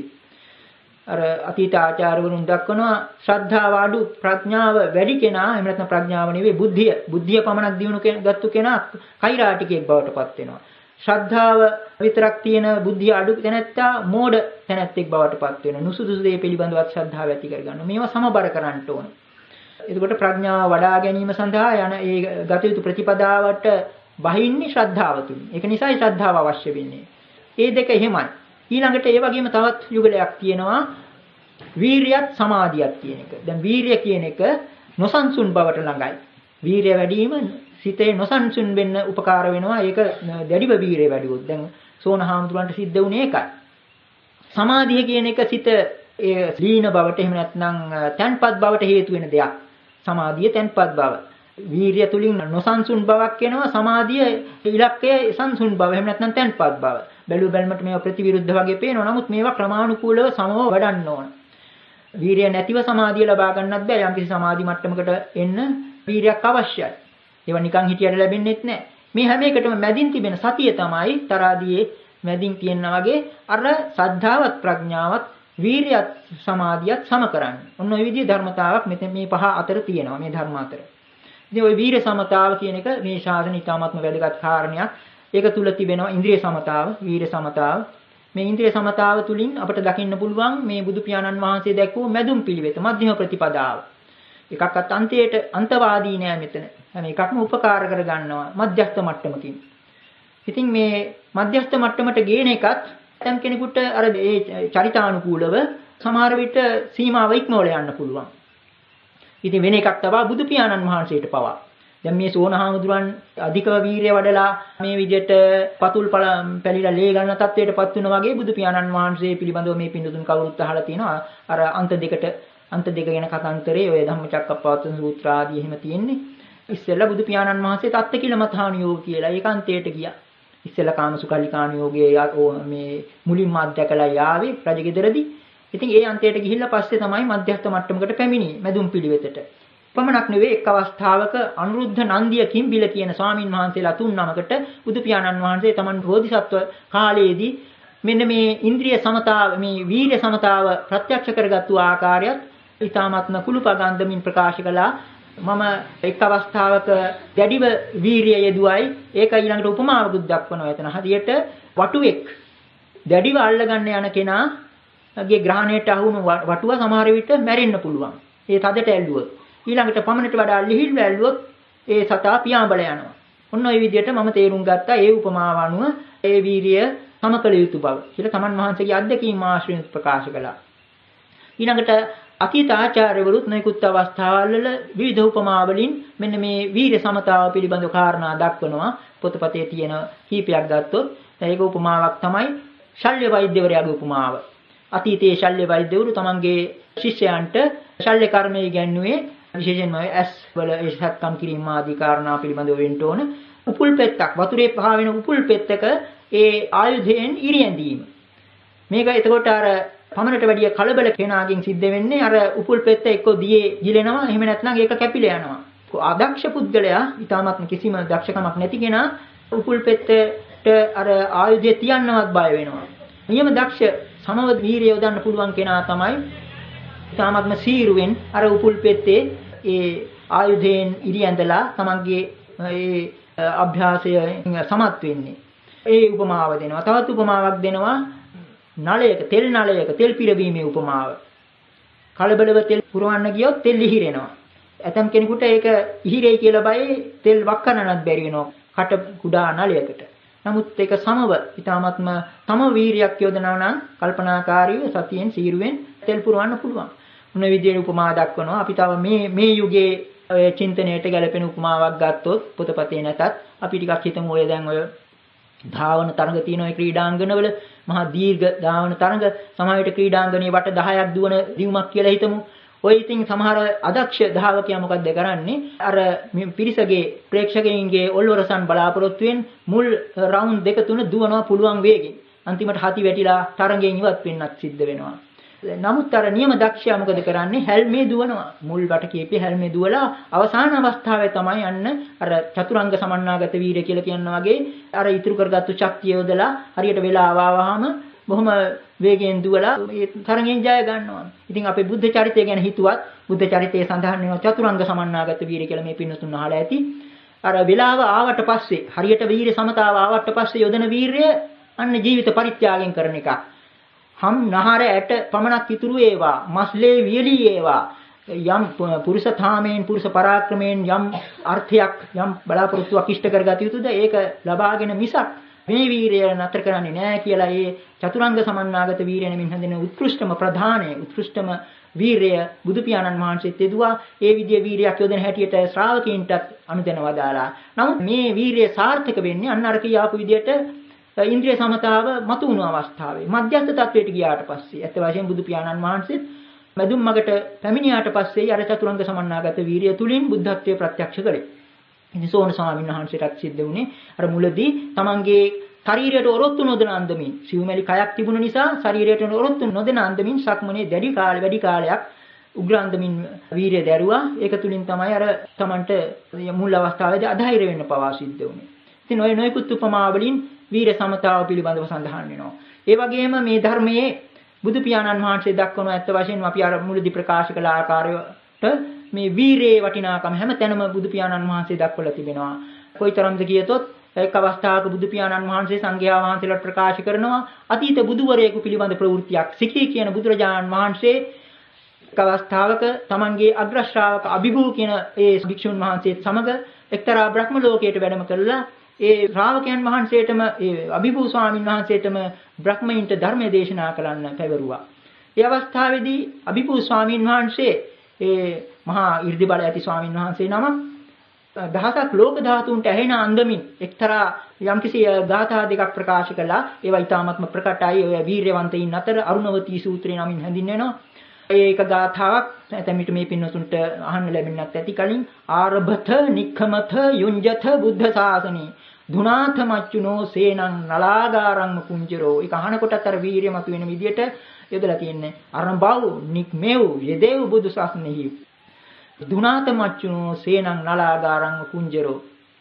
අර අතීත ආචාර්යවරුන් දක්වනවා ශ්‍රද්ධාව අඩු ප්‍රඥාව වැඩි කෙනා එහෙම නැත්නම් ප්‍රඥාව නෙවෙයි බුද්ධිය බුද්ධිය පමණක් දිනු ගත්තු කෙනා කෛරාටිකයෙක් බවට පත් වෙනවා. ශ්‍රද්ධාව විතරක් තියෙන බුද්ධිය අඩු තැනැත්තා මෝඩ තැනැත්තෙක් බවට පත් වෙනවා. නුසුදුසු දේ පිළිබඳවත් ශ්‍රද්ධාව ඇති කරගන්න. මේවා සමබර කරන්න ඕන. එතකොට ප්‍රඥාව වඩා ගැනීම සඳහා යන ඒ ගත යුතු ප්‍රතිපදාවට බහින්නේ ශ්‍රද්ධාව තුලින්. ඒක නිසායි ශ්‍රද්ධාව අවශ්‍ය වෙන්නේ. ඒ දෙක එහෙමයි. ඊළඟට ඒ වගේම තවත් යුගලයක් තියෙනවා වීරියත් සමාධියත් කියන එක. දැන් වීරිය කියන එක නොසන්සුන් බවට ළඟයි. වීරිය වැඩි වීම සිතේ නොසන්සුන් වෙන්න උපකාර වෙනවා. ඒක දැඩිව වීරිය වැඩි වුත්. දැන් සෝනහාමුදුරන්ට සිද්ධ වුණේ ඒකයි. සමාධිය කියන එක සිත ඒ දීන බවට එහෙම නැත්නම් තන්පත් බවට හේතු වෙන දෙයක්. සමාධිය තන්පත් බව. වීරිය තුලින් නොසන්සුන් බවක් එනවා. සමාධිය ඉලක්කය සංසුන් බව එහෙම නැත්නම් තන්පත් බව. බැලු බැලමට මේවා ප්‍රතිවිරුද්ධ වගේ පේනවා. නමුත් මේවා ක්‍රමානුකූලව සමව වඩන්න ඕන. වීරිය නැතිව සමාධිය ලබා ගන්නත් බෑ. යම්කිසි සමාධි මට්ටමකට එන්න වීරියක් අවශ්‍යයි. ඒවා නිකන් හිටියට ලැබෙන්නේත් නෑ. මේ හැම එකටම මැදින් තිබෙන සතිය තමයි තරාදියේ මැදින් තියෙනා වගේ අර සද්ධාවත් ප්‍රඥාවත් වීරියත් සමාධියත් සම කරන්නේ. ඔන්න ඔය විදිහේ ධර්මතාවක් මෙතන මේ පහ අතර තියෙනවා මේ ධර්ම අතර. ඉතින් ওই වීරිය සමතාව කියන එක මේ ශාසන ඉතාමත්ම වැදගත් කාරණයක්. ඒක තුල තිබෙනවා ඉන්ද්‍රිය සමතාව, වීරිය සමතාව. මේ ඉන්ද්‍රිය සමතාව තුලින් අපට දකින්න පුළුවන් මේ බුදු පියාණන් වහන්සේ දැක්වූ මැදුම් පිළිවෙත, මධ්‍යම ප්‍රතිපදාව. එකක්වත් අන්තයට අන්තවාදී නෑ මෙතන. හැම එකක්ම උපකාර කර ගන්නවා මධ්‍යස්ථ මට්ටමකින්. ඉතින් මේ මධ්‍යස්ථ මට්ටමට ගේන එකත් දැන් කෙනෙකුට අර ඒ චරිතානුකූලව සමහර විට සීමාව ඉක්මවල යන්න පුළුවන්. ඉතින් වෙන එකක් තමයි බුදු පියාණන් වහන්සේට පවා. දැන් මේ සෝනහාමුදුරන් අධිකව වීරිය වඩලා මේ විදිහට පතුල් පැලිලා ලේ ගන්න තත්වයටපත් වුණා වගේ බුදු පියාණන් වහන්සේ පිළිබඳව මේ පින්දුතුන් කවුරුත් අහලා තියෙනවා. අර අන්ත දෙකට අන්ත දෙක ගැන කතාන්තරේ ඔය ධම්මචක්කප්පවත්තන සූත්‍ර ආදී එහෙම තියෙන්නේ. ඉස්සෙල්ලා බුදු පියාණන් වහන්සේ තත්ත්කිලමතාණියෝ කියලා ඒකාන්තයට ගියා. ඉස්සෙල්ලා කාමසුකල්ලිකාණියෝගේ මේ මුලින්ම අධ්‍යකලා යාවේ රජගෙදරදී. ඉතින් ඒ අන්තයට ගිහිල්ලා පස්සේ තමයි මධ්‍යස්ථ මට්ටමකට පැමිණි මැදුම් පිළිවෙතට. පමණක් නෙවෙයි එක් අවස්ථාවක අනුරුද්ධ නන්දිය කිම්බිල කියන ස්වාමින් වහන්සේලා තුන් නමකට බුදු පියාණන් වහන්සේ තමන් බෝධිසත්ව කාලයේදී මෙන්න මේ ඉන්ද්‍රිය සමතාව මේ වීර්ය සමතාව ප්‍රත්‍යක්ෂ කරගත්තු ආකාරයත් ඊ타මාත්ම කුළුපගන්දමින් ප්‍රකාශ කළා. මම එක් අවස්ථාවක දැඩිව වීරිය යෙදුවයි ඒක ඊළඟට උපමාවකුත් දක්වනවා. එතන හදියට වටුවෙක් දැඩිව අල්ලගන්න යන කෙනාගේ ග්‍රහණයට අහුණු වටුව සමහර විට මැරෙන්න පුළුවන්. ඒ තදට ඇල්ලුවොත් ඊළඟට පමණට වඩා ලිහිල්ව ඇල්ලුවොත් ඒ සතා පියාඹල යනවා. ඔන්න ඔය විදිහට මම තේරුම් ගත්තා ඒ උපමාව අනුව ඒ වීරිය සමකල යුතු බව කියලා තමන් වහන්සේගේ අත්දැකීම් ආශ්‍රයෙන් ප්‍රකාශ කළා. ඊළඟට අතීත ආචාර්යවරුත් නොයෙකුත් අවස්ථාවල් වල විවිධ උපමා වලින් මෙන්න මේ වීර්ය සමතාව පිළිබඳව කාරණා දක්වනවා. පොතපතේ තියෙන කීපයක් ගත්තොත් ඒක උපමාවක් තමයි ශල්‍ය වෛද්‍යවරයාගේ උපමාව. අතීතයේ ශල්‍ය වෛද්‍යවරු තමන්ගේ ශිෂ්‍යයන්ට ශල්‍ය කර්මය ඉගැන්වුවේ විශේෂයෙන්ම ඇස් වල ඒ සත්කම් කිරීම ආදී කාරණා පිළිබඳව වෙන්න ඕන. උපුල් පෙත්තක් වතුරේ පහවෙන උපුල් පෙත්තක ඒ ආයුධයෙන් ඉරියැඳීම. මේක එතකොට අර පමණට වැඩිය කලබල කෙනාගෙන් සිද්ධ වෙන්නේ අර උපුල් පෙත්ත එක්ක දියේ ගිලෙනවා එහෙම නැත්නම් ඒක කැපිලා යනවා. අදක්ෂ පුද්ගලයා ඊටමත් කිසිම දක්ෂකමක් නැති කෙනා උපුල් පෙත්තට අර ආයුධය තියන්නවත් බය වෙනවා. නියම දක්ෂ සමව වීරිය යොදන්න පුළුවන් කෙනා තමයි ඊටමත්ම සීරුවෙන් අර උපුල් පෙත්තේ ඒ ආයුධයෙන් ඉරියැඳලා තමන්ගේ ඒ අභ්‍යාසය සමත් වෙන්නේ. ඒ උපමාව දෙනවා. තවත් උපමාවක් දෙනවා නලයක තෙල් නලයක තෙල් පිරවීමේ උපමාව. කලබලව තෙල් පුරවන්න ගියොත් තෙල් ඉහිරෙනවා. ඇතම් කෙනෙකුට ඒක ඉහිරෙයි කියලා බයයි තෙල් වක් කරන්නත් බැරි වෙනවා. කට කුඩා නලයකට. නමුත් ඒක සමව ඊටාත්ම තම වීරියක් යොදනවා නම් කල්පනාකාරීව සතියෙන් සීරුවෙන් තෙල් පුරවන්න පුළුවන්. මොන විදිහේ උපමා දක්වනවා අපි තව මේ මේ යුගයේ ඔය චින්තනයට ගැලපෙන උපමාවක් ගත්තොත් පොතපතේ නැතත් අපි ටිකක් හිතමු ඔය දැන් ඔය ධාවන තරඟ තියෙන ඔය ක්‍රීඩාංගණවල මහා දීර්ඝ ධාවන තරඟ සමහර විට ක්‍රීඩාංගණයේ වට දහයක් දුවන දියුමක් කියලා හිතමු. ඔය ඉතින් සමහර අදක්ෂ ධාවකයා මොකක්ද කරන්නේ? අර පිරිසගේ ප්‍රේක්ෂකයින්ගේ ඔල්වරසන් බලාපොරොත්තු වෙන මුල් රවුන්ඩ් දෙක තුන දුවනවා පුළුවන් වේගෙන්. අන්තිමට හති වැටිලා තරඟයෙන් ඉවත් වෙන්නත් සිද්ධ වෙනවා. නමුත් අර නියම දක්ෂයා මොකද කරන්නේ? හැල්මේ දුවනවා. මුල් වට කීපේ හැල්මේ දුවලා අවසාන අවස්ථාවේ තමයි යන්න අර චතුරංග සමන්නාගත වීරය කියලා කියනවා වගේ අර ඉතුරු කරගත්තු ශක්තිය යොදලා හරියට වෙලාව ආවහම බොහොම වේගයෙන් දුවලා ඒ තරගෙන් ජය ගන්නවා. ඉතින් අපේ බුද්ධ චරිතය ගැන හිතුවත් බුද්ධ චරිතයේ සඳහන් වෙනවා චතුරංග සමන්නාගත වීරය කියලා මේ පින්නතුන් අහලා ඇති. අර වෙලාව ආවට පස්සේ හරියට වීර සමතාව ආවට පස්සේ යොදන වීරය අන්න ජීවිත පරිත්‍යාගයෙන් කරන එකක්. හම් නහර ඇට පමණක් ඉතුරු ඒවා මස්ලේ වියලී ඒවා යම් පුරුෂ ථාමයෙන් පුරුෂ පරාක්‍රමයෙන් යම් අර්ථයක් යම් බලාපොරොත්තුවක් ඉෂ්ට කරගත යුතුද ඒක ලබාගෙන මිසක් මේ වීරය නතර කරන්නේ නැහැ කියලා ඒ චතුරංග සමන්නාගත වීරය නෙමින් හඳින උත්කෘෂ්ඨම ප්‍රධානය උත්කෘෂ්ඨම වීරය බුදු පියාණන් වහන්සේත් එදුවා ඒ විදිහේ වීරයක් යොදන හැටියට ශ්‍රාවකීන්ටත් අනුදැනවා දාලා. නමුත් මේ වීරය සාර්ථක වෙන්නේ අන්න අර කියාපු විදිහට ඉන්ද්‍රිය සමතාව මතු වුණු අවස්ථාවේ මධ්‍යස්ථ තත්වයට ගියාට පස්සේ ඇත්ත වශයෙන්ම බුදු පියාණන් වහන්සේ මදුම් මගට පැමිණියාට පස්සේ අර චතුරංග සමන්නාගත වීරිය තුලින් බුද්ධත්වයේ ප්‍රත්‍යක්ෂ කළේ. ඉතින් සෝන ස්වාමීන් වහන්සේටත් සිද්ධ වුණේ අර මුලදී තමන්ගේ ශරීරයට ඔරොත්තු නොදෙන අන්දමින් සිව්මැලි කයක් තිබුණ නිසා ශරීරයට ඔරොත්තු නොදෙන අන්දමින් සක්මනේ දැඩි කාලෙ වැඩි කාලයක් උග්‍ර අන්දමින් වීරිය දැරුවා. ඒක තුලින් තමයි අර තමන්ට මුල් අවස්ථාවේදී අධෛර්ය වෙන්න පවා සිද්ධ වුණේ. ඉතින් ඔය නොයෙකුත් උපමා වලින් වීර සමතාව පිළිබඳව සඳහන් වෙනවා. ඒ වගේම මේ ධර්මයේ බුදු පියාණන් වහන්සේ දක්වන ඇත්ත වශයෙන්ම අපි අර මුලදී ප්‍රකාශ කළ ආකාරයට මේ වීරයේ වටිනාකම හැම තැනම බුදු පියාණන් වහන්සේ දක්වලා තිබෙනවා. කොයිතරම්ද කියතොත් එක් අවස්ථාවක බුදු පියාණන් වහන්සේ සංඝයා වහන්සේලාට ප්‍රකාශ කරනවා අතීත බුදුවරයෙකු පිළිබඳ ප්‍රවෘත්තියක්. සිකී කියන බුදුරජාණන් වහන්සේ එක් අවස්ථාවක තමන්ගේ අග්‍ර ශ්‍රාවක අභිභූ කියන ඒ භික්ෂුන් වහන්සේත් සමග එක්තරා බ්‍රහ්ම ලෝකයට වැඩම කළා. ඒ ශ්‍රාවකයන් වහන්සේටම ඒ අභිභූ ස්වාමීන් වහන්සේටම බ්‍රහ්මයින්ට ධර්මයේ දේශනා කරන්න පැවරුවා. ඒ අවස්ථාවේදී අභිභූ ස්වාමීන් වහන්සේ ඒ මහා 이르දි බල ඇති ස්වාමීන් වහන්සේ නම දහසක් ලෝක ධාතුන්ට ඇහෙන අන්දමින් එක්තරා යම්කිසි ගාථා දෙකක් ප්‍රකාශ කළා. ඒවා ඊටාත්ම ප්‍රකටයි. ඔය වීරයවන්තයින් අතර අරුණවතී සූත්‍රය නමින් හැඳින්වෙනවා. ඒක ගාථාවක් නැත්නම් මේ පින්නතුන්ට අහන්න ලැබෙන්නත් ඇති කලින් ආරභත නික්ඛමත යුඤ්ජත බුද්ධ ශාසනේ ධුනාථ මච්චුනෝ සේනං නලාගාරං කුංජරෝ. ඒක අහනකොටත් අර වීරිය මතුවෙන විදියට යොදලා තියෙන්නේ අරඹව් නික්මෙව් යදේව් බුදු ශාසනෙහි ධුනාථ මච්චුනෝ සේනං නලාගාරං කුංජරෝ.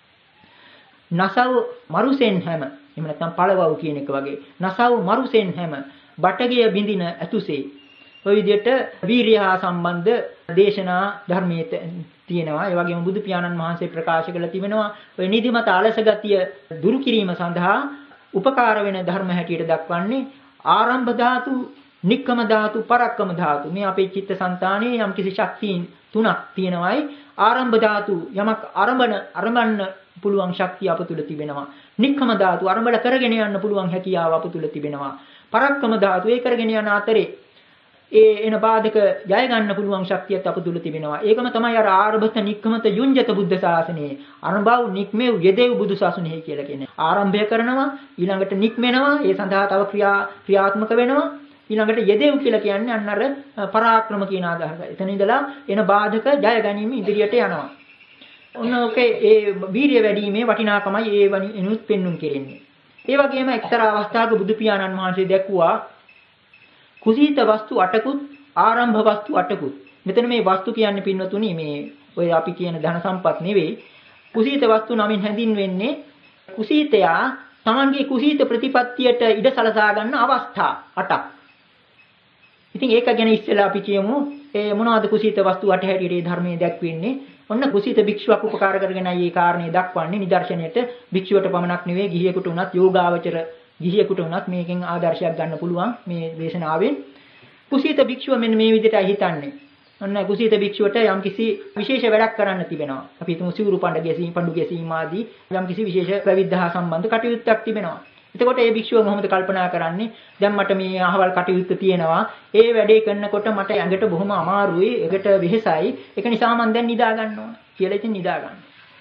නසව මරුසෙන් හැම එහෙම නැත්නම් පළවව් කියන එක වගේ නසව මරුසෙන් හැම බටගිය බින්දින ඇතුසේ ඔය විදිහට වීරිය හා සම්බන්ධ දේශනා ධර්මයේ තියෙනවා. ඒ වගේම බුදු පියාණන් වහන්සේ ප්‍රකාශ කළ තිබෙනවා ඔය නිදිමත අලස ගතිය දුරු කිරීම සඳහා උපකාර වෙන ධර්ම හැටියට දක්වන්නේ ආරම්භ ධාතු, නික්කම ධාතු, පරක්කම ධාතු. මේ අපේ චිත්තසංතානයේ යම් කිසි ශක්තියින් තුනක් තියෙනවායි. ආරම්භ ධාතු යමක් ආරම්භන ආරම්භන්න පුළුවන් ශක්තිය අප තුල තිබෙනවා. නික්කම ධාතු ආරම්භල කරගෙන යන්න පුළුවන් හැකියාව අප තුල තිබෙනවා. පරක්කම ධාතු ඒ කරගෙන යන අතරේ ඒ එන බාධක ජය ගන්න පුළුවන් ශක්තියත් අප තුල තිබෙනවා. ඒකම තමයි අර ආරභත නික්කමත යුඤ්ජත බුද්ධ ශාසනයේ අනුභව නික්මෙව් යෙදෙව් බුදු ශාසනයේ කියලා කියන්නේ. ආරම්භය කරනවා ඊළඟට නික්මෙනවා ඒ සඳහා තව ක්‍රියා ක්‍රියාත්මක වෙනවා ඊළඟට යෙදෙව් කියලා කියන්නේ අන්න අර පරාක්‍රම කියන අදහස. එතන ඉඳලා එන බාධක ජය ගැනීම ඉදිරියට යනවා. ඔන්න ඔකේ ඒ වීරිය වැඩිීමේ වටිනාකමයි ඒ වෙනුත් පෙන්눔 කෙරෙන්නේ. ඒ වගේම එක්තරා අවස්ථාවක බුදු පියාණන් වහන්සේ දැක්ුවා කුසීත වස්තු අටකුත් ආරම්භ වස්තු අටකුත්. මෙතන මේ වස්තු කියන්නේ පින්නතුණි මේ ඔය අපි කියන ධන සම්පත් නෙවෙයි. කුසීත වස්තු නමින් හැඳින්වෙන්නේ කුසීතයා තමන්ගේ කුසීත ප්‍රතිපත්තියට ඉඩ සලසා ගන්න අවස්ථා අටක්. ඉතින් ඒක ගැන ඉස්සෙල්ලා අපි කියමු ඒ මොනවද කුසීත වස්තු අට හැටියට ධර්මයේ දැක්වෙන්නේ. ඔන්න කුසීත භික්ෂුවක් උපකාර කරගෙනයි මේ කාරණේ දක්වන්නේ. නිදර්ශනයට භික්ෂුවට පමණක් නෙවෙයි ගිහියෙකුට උනත් යෝගාවචර ගිහියෙකුට උනත් මේකෙන් ආදර්ශයක් ගන්න පුළුවන් මේ දේශනාවෙන්. කුසීත භික්ෂුව මෙන්න මේ විදිහටයි හිතන්නේ. අන්න කුසීත භික්ෂුවට යම් කිසි විශේෂ වැඩක් කරන්න තිබෙනවා. අපි හිතමු සිවුරු පඬ ගැසීම, පඬු ගැසීම ආදී යම් කිසි විශේෂ ප්‍රවිද්ධහා සම්බන්ධ කටයුත්තක් තිබෙනවා. එතකොට ඒ භික්ෂුව මොහොමද කල්පනා කරන්නේ? දැන් මට මේ අහවල් කටයුත්ත තියෙනවා. ඒ වැඩේ කරනකොට මට ඇඟට බොහොම අමාරුයි, ඒකට වෙහෙසයි. ඒක නිසා මම දැන් නිදා ගන්න ඕන කියලා ඉතින් නිදා ගන්නවා.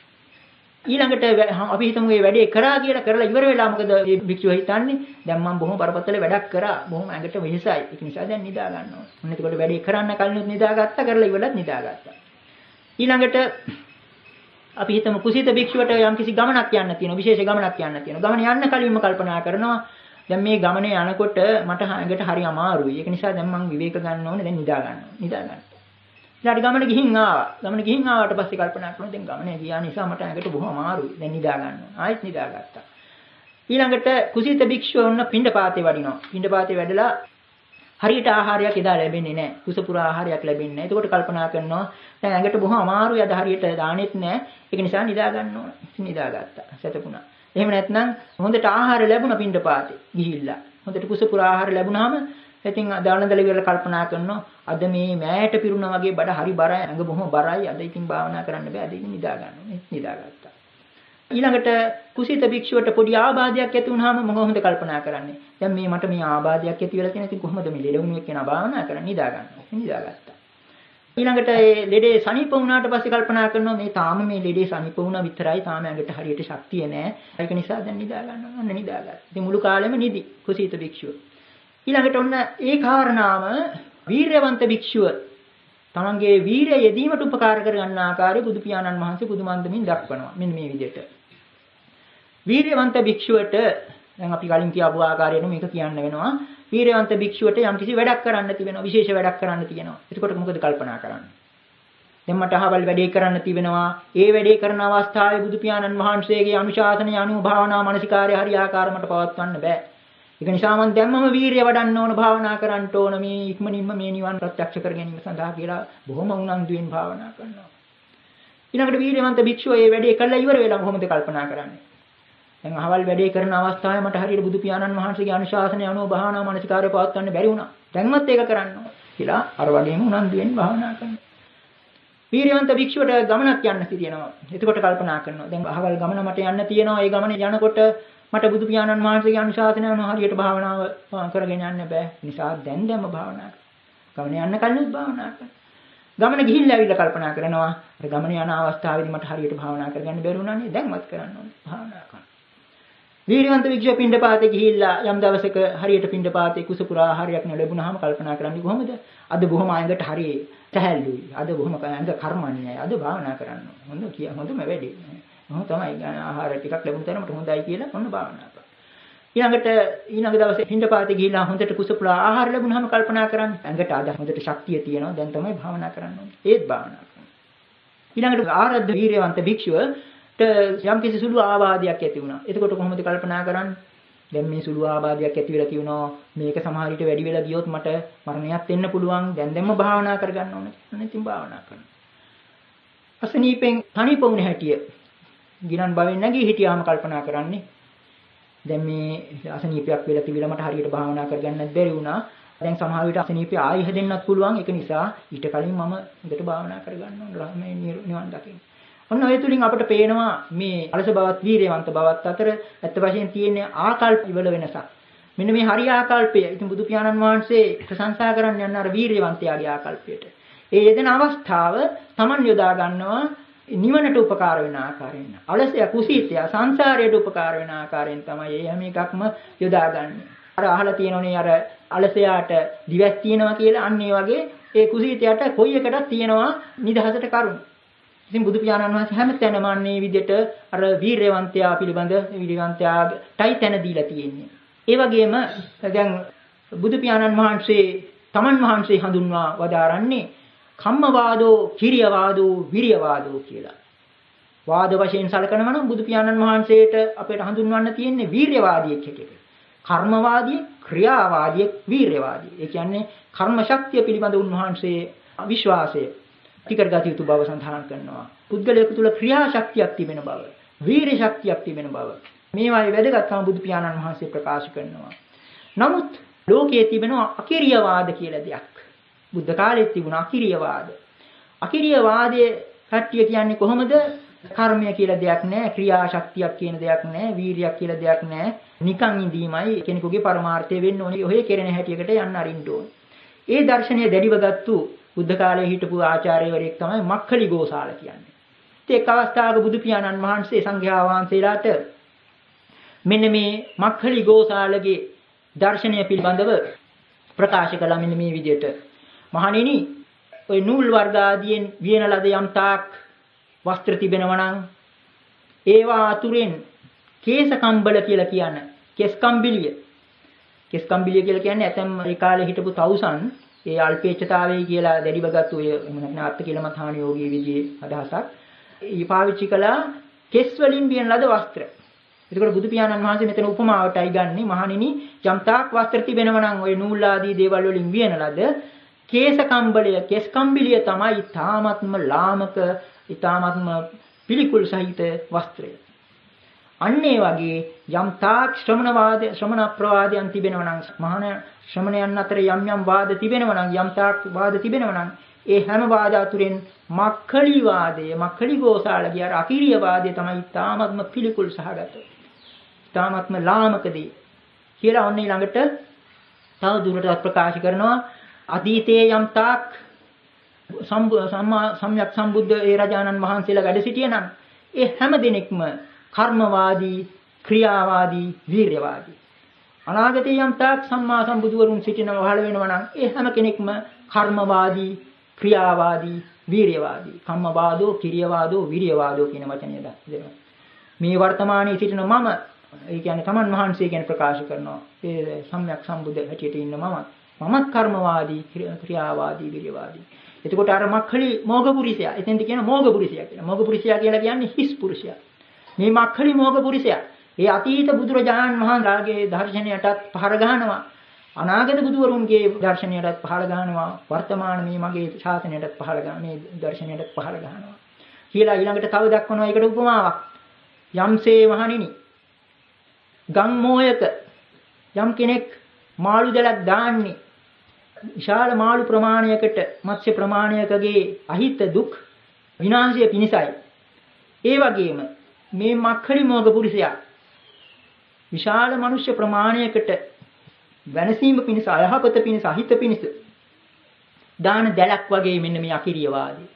ඊළඟට අපි හිතමු මේ වැඩේ කරා කියලා කරලා ඉවර වෙලා මොකද මේ භික්ෂුව හිතන්නේ? දැන් මම බොහොම බරපතල වැඩක් කරා. බොහොම ඇඟට වෙහෙසයි. ඒක නිසා දැන් නිදා ගන්න ඕන. මොන එතකොට වැඩේ කරන්න කලිනුත් නිදාගත්තා, කරලා ඉවරලත් නිදාගත්තා. ඊළඟට අපි හිතමු කුසීත භික්ෂුවට යම්කිසි ගමනක් යන්න තියෙනවා, විශේෂ ගමනක් යන්න තියෙනවා. ගමන යන්න කලින්ම කල්පනා කරනවා දැන් මේ ගමනේ යනකොට මට ඇඟට හරි අමාරුයි. ඒක නිසා දැන් මම විවේක ගන්න ඕනේ, දැන් නිදා ගන්නවා. නිදා ගන්න. ඊට ගමන ගිහින් ආවා. ගමන ගිහින් ආවට පස්සේ කල්පනා කරනවා දැන් ගමනේ ගියා නිසා මට ඇඟට බොහොම අමාරුයි. දැන් නිදා ගන්නවා. ආයෙත් නිදාගත්තා. ඊළඟට කුසීත භික්ෂුව වුණ පිණ්ඩපාතේ වඩිනවා. පිණ්ඩපාතේ වැඩලා හරියට ආහාරයක් එදා ලැබෙන්නේ නැහැ. කුසපුර ආහාරයක් ලැබෙන්නේ නැහැ. එතකොට කල්පනා කරනවා දැන් ඇඟට බොහොම අමාරුයි අද හරියට දානෙත් නැහැ. ඒක නිසා නිදා ගන්න ඕන. නිදාගත්තා. සැතපුණා. එහෙම නැත්නම් හොඳට ආහාර ලැබුණා පිණ්ඩපාතේ ගිහිල්ලා. හොඳට කුසපුර ආහාර ලැබුණාම ඉතින් දානදල ඉවරලා කල්පනා කරනවා අද මේ මෑට පිරුණා වගේ බඩ හරි බරයි. ඇඟ බොහොම බරයි. අද ඉතින් භාවනා කරන්න බෑ. අද ඉතින් නිදා ගන්න ඕනේ. නිදාගත්තා. ඊළඟට කුසීත භික්ෂුවට පොඩි ආබාධයක් ඇති වුනහම මොකද කල්පනා කරන්නේ? දැන් මේ මට මේ ආබාධයක් ඇති වෙලා තියෙන ඉතින් කොහොමද මේ ලෙඩ වුණු එක්කෙනා භාවනා කරන්නේ? නිදා ගන්නවා. නිදාගත්තා. ඊළඟට ඒ ලෙඩේ සනීප වුණාට පස්සේ කල්පනා කරනවා මේ තාම මේ ලෙඩේ සනීප වුණා විතරයි තාම ඇඟට හරියට ශක්තිය නැහැ. ඒක නිසා දැන් නිදා ගන්නවා. අන්න නිදාගත්තා. ඉතින් මුළු කාලෙම නිදි කුසීත භික්ෂුව. ඊළඟට ඔන්න ඒ කාරණාම වීරයවන්ත භික්ෂුව තමන්ගේ වීරය යෙදීමට උපකාර කර ගන්න ආකාරය බුදු පියාණන් වහන්සේ බුදුමන්දමින් දක්වනවා. මෙන්න මේ විදිහට. වීරයවන්ත භික්ෂුවට දැන් අපි කලින් කියපු ආකාරයට මේක කියන්න වෙනවා. වීරයවන්ත භික්ෂුවට යම්කිසි වැඩක් කරන්න තිබෙනවා, විශේෂ වැඩක් කරන්න තියෙනවා. එතකොට මොකද කල්පනා කරන්නේ? දැන් මට අහවල් වැඩේ කරන්න තිබෙනවා. ඒ වැඩේ කරන අවස්ථාවේ බුදු පියාණන් වහන්සේගේ අනුශාසනය අනුව භාවනා මානසිකාර්ය හරියාකාරමට පවත්වන්න බෑ. ඒක නිසා මම දැම්මම වීරිය වඩන්න ඕන, භාවනා කරන්න ඕන, මේ ඉක්මනින්ම මේ නිවන් ප්‍රත්‍යක්ෂ කර ගැනීම සඳහා කියලා බොහොම උනන්දුවෙන් භාවනා කරනවා. ඊළඟට වීරයවන්ත භික්ෂුව මේ වැඩේ කළා ඉවර වෙලා කොහොමද කල්පනා කරන්නේ? දැන් අහවල් වැඩේ කරන අවස්ථාවේ මට හරියට බුදු පියාණන් වහන්සේගේ අනුශාසනය අනුව භාවනා මානසිකාර්ය පවත්වන්න බැරි වුණා. දැන්වත් ඒක කරන්න ඕන කියලා අර වගේම උනන්දුවෙන් භාවනා කරනවා. වීරයවන්ත භික්ෂුවට ගමනක් යන්න තියෙනවා. එතකොට කල්පනා කරනවා දැන් අහවල් ගමන මට යන්න තියෙනවා. ඒ ගමනේ යනකොට මට බුදු පියාණන් වහන්සේගේ අනුශාසනය අනුව හරියට භාවනාව කරගෙන යන්න බෑ. නිසා දැන් දැම්ම භාවනා කරනවා. ගමන යන්න කලිනුත් භාවනා කරනවා. ගමන ගිහිල්ලා ඇවිල්ලා කල්පනා කරනවා අර ගමන යන අවස්ථාවේදී මට හරියට භාවනා කරගන්න බැරි වුණානේ. දැන්වත් කරන්න ඕනේ භාවනා කරනවා. වීරයවන්ත භික්ෂුව පිණ්ඩපාතේ ගිහිල්ලා යම් දවසක හරියට පිණ්ඩපාතේ කුසපුරා ආහාරයක් නොලැබුණාම කල්පනා කරන්නේ කොහොමද? අද බොහොම අයකට හරිය සැහැල්ලුයි. අද බොහොම අයඟ කර්මන්නේ. අද භාවනා කරන්න ඕන. හොඳ කිය හොඳම වැඩේ. මොහොත තමයි ආහාර ටිකක් ලැබුණ තරමට හොඳයි කියලා ඔන්න භාවනා කරා. ඊළඟට ඊළඟ දවසේ පිණ්ඩපාතේ ගිහිල්ලා හොඳට කුසපුරා ආහාර ලැබුණාම කල්පනා කරන්නේ ඇඟට අද හොඳට ශක්තිය තියෙනවා. දැන් තමයි භාවනා කරන්න ඕනේ. ඒත් භාවනා කරනවා. ඊළඟට ආරද්ධ වීරයවන්ත භික්ෂුව යම් කිසි සුළු ආබාධයක් ඇති වුණා. එතකොට කොහොමද කල්පනා කරන්නේ? දැන් මේ සුළු ආබාධයක් ඇති වෙලා කියනවා මේක සමහර විට වැඩි වෙලා ගියොත් මට මරණයක් වෙන්න පුළුවන්. දැන් දැම්ම භාවනා කරගන්න ඕනේ. අන්න ඉතින් භාවනා කරනවා. අසනීපෙන් තනිපොුණ හැටිය. ගිරන් භවෙන් නැගී හිටියාම කල්පනා කරන්නේ දැන් මේ අසනීපයක් වෙලා තිබිලා මට හරියට භාවනා කරගන්නත් බැරි වුණා. දැන් සමහර විට අසනීපය ආයෙ හැදෙන්නත් පුළුවන්. ඒක නිසා ඊට කලින් මම හොඳට භාවනා කරගන්න ඕනේ. මේ නිවන් දකින්න. ඔන්න ඔය තුලින් අපිට පේනවා මේ අලස බවත් වීරයවන්ත බවත් අතර ඇත්ත වශයෙන් තියෙන ආකල්ප වල වෙනසක්. මෙන්න මේ හරි ආකල්පය. ඉතින් බුදු පියාණන් වහන්සේ ප්‍රශංසා කරන්න යන අර වීරයවන්තයාගේ ආකල්පයට. ඒ යෙදෙන අවස්ථාව Taman යොදා ගන්නවා නිවනට උපකාර වෙන ආකාරයෙන්. අලසය කුසීතය සංසාරයට උපකාර වෙන ආකාරයෙන් තමයි මේ හැම එකක්ම යොදාගන්නේ. අර අහලා තියෙනෝනේ අර අලසයාට දිවස් තියෙනවා කියලා. අන්න ඒ වගේ ඒ කුසීතයට කොයි එකටත් තියෙනවා නිදහසට කරුණු. ඉතින් බුදු පියාණන් වහන්සේ හැම තැනම මේ විදිහට අර වීරයවන්තයා පිළිබඳ වීරයවන්තයාටයි තැන දීලා තියෙන්නේ. ඒ වගේම දැන් බුදු පියාණන් වහන්සේ තමන් වහන්සේ හඳුන්වා වදාරන්නේ කම්මවාදෝ, කිරියවාදෝ, විරියවාදෝ කියලා. වාද වශයෙන් සැලකනවා නම් බුදු පියාණන් වහන්සේට අපිට හඳුන්වන්න තියෙන්නේ වීරයවාදියෙක් හැටියට. කර්මවාදී, ක්‍රියාවාදී, වීරයවාදී. ඒ කියන්නේ කර්ම ශක්තිය පිළිබඳ උන්වහන්සේ විශ්වාසය ටිකර්ගත යුතු බව සඳහන් කරනවා. පුද්ගලයෙකු තුළ ක්‍රියා ශක්තියක් තිබෙන බව, වීර ශක්තියක් තිබෙන බව, මේවායේ වැදගත්කම බුදු පියාණන් වහන්සේ ප්‍රකාශ කරනවා. නමුත් ලෝකයේ තිබෙනවා අකිරියවාද කියලා දෙයක්. බුද්ධ කාලෙත් තිබුණා අකිරියවාද. අකිරියවාදයේ කට්ටිය කියන්නේ කොහොමද? කර්මය කියලා දෙයක් නැහැ, ක්‍රියා ශක්තියක් කියන දෙයක් නැහැ, වීරියක් කියලා දෙයක් නැහැ. නිකන් ඉඳීමයි කෙනෙකුගේ පරමාර්ථය වෙන්න ඕනේ. ඔහේ කෙරෙන හැටියකට යන්න අරින්න ඕනේ. ඒ දර්ශනය දැඩිව ගත්තු බුද්ධ කාලයේ හිටපු ආචාර්යවරයෙක් තමයි මක්ඛලි ගෝසාල කියන්නේ. ඒක අවස්ථාවක බුදු පියාණන් වහන්සේ සංඝයා වහන්සේලාට මෙන්න මේ මක්ඛලි ගෝසාලගේ දර්ශනය පිළිබඳව ප්‍රකාශ කළා මෙන්න මේ විදිහට. මහණෙනි, ඔය නූල් වර්ග ආදියෙන් වියන ලද යම් තාක් වස්ත්‍ර තිබෙනවා නම් ඒවා අතුරෙන් කේස කම්බල කියලා කියන කෙස් කම්බිලිය. කෙස් කම්බිලිය කියලා කියන්නේ ඇතම් ඒ කාලේ හිටපු තවුසන් ඒ අල්පේච්ඡතාවයේ කියලා දැඩිව ගත්ත ඔය එහෙම නැත්නම් අත්ති කියලා මතාණ යෝගී විදිහේ අදහසක්. ඊ පාවිච්චි කළා කෙස් වලින් වියන ලද වස්ත්‍ර. එතකොට බුදු පියාණන් වහන්සේ මෙතන උපමාවටයි ගන්නේ මහණෙනි යම් තාක් වස්ත්‍ර තිබෙනවා නම් ওই නූල් ආදී දේවල් වලින් වියන ලද කේස කම්බලය කෙස් කම්බිලිය තමයි ඊ타ත්ම ලාමක ඊ타ත්ම පිළිකුල් සහිත වස්ත්‍රය. අන්න ඒ වගේ යම් තාක් ශ්‍රමණ වාද ශ්‍රමණ ප්‍රවාදයන් තිබෙනවා නම් මහාන ශ්‍රමණයන් අතර යම් යම් වාද තිබෙනවා නම් යම් තාක් වාද තිබෙනවා නම් ඒ හැම වාද අතුරෙන් මක්ඛලි වාදය මක්ඛලි ගෝසාල කියන අකිරිය වාදය තමයි ඊ타ත්ම පිළිකුල් සහගත. ඊ타ත්ම ලාමකදී කියලා ඔන්න ඊළඟට තව දුරටත් ප්‍රකාශ කරනවා අතීතයේ යම් තාක් සම්මා සම්්‍යක් සම්බුද්ධ ඒ රජාණන් වහන්සේලා වැඩ සිටියනම් ඒ හැම දිනෙකම කර්මවාදී ක්‍රියාවාදී වීර්යවාදී අනාගතයේ යම් තාක් සම්මා සම්බුදුවරුන් සිටිනව පහළ වෙනවා නම් ඒ හැම කෙනෙක්ම කර්මවාදී ක්‍රියාවාදී වීර්යවාදී කම්මවාදෝ කිරියවාදෝ විරියවාදෝ කියන වචනය දෙනවා. මේ වර්තමානයේ සිටින මම ඒ කියන්නේ තමන් වහන්සේ ගැන ප්‍රකාශ කරනවා. ඒ සම්්‍යක් සම්බුද්ධ හැටියට ඉන්න මම මමත් කර්මවාදී ක්‍රියාවාදී විරියවාදී. එතකොට අර මක්ඛලි මෝග පුරිසයා එතෙන්ද කියන මෝග පුරිසයා කියලා. මෝග පුරිසයා කියලා කියන්නේ හිස් පුරුෂයා. මේ මක්ඛලි මෝග පුරිසයා ඒ අතීත බුදුරජාණන් වහන්සේගේ දර්ශනයටත් පහර ගහනවා. අනාගත බුදුවරුන්ගේ දර්ශනයටත් පහර ගහනවා. වර්තමාන මේ මගේ ශාසනයටත් පහර ගහනවා. මේ දර්ශනයටත් පහර ගහනවා. කියලා ඊළඟට තව දක්වනවා ඒකට උපමාවක්. යම්සේ මහණෙනි ගම් මොයක යම් කෙනෙක් මාළු දැලක් දාන්නේ විශාල මාළු ප්‍රමාණයකට මත්ස්‍ය ප්‍රමාණයකගේ අහිත දුක් විනාශය පිණිසයි. ඒ වගේම මේ මක්ඛලි මෝග පුරුෂයා විශාල මනුෂ්‍ය ප්‍රමාණයකට වෙනසීම පිණිස අයහපත පිණිස අහිත පිණිස දාන දැලක් වගේ මෙන්න මේ අකිරියවාදී.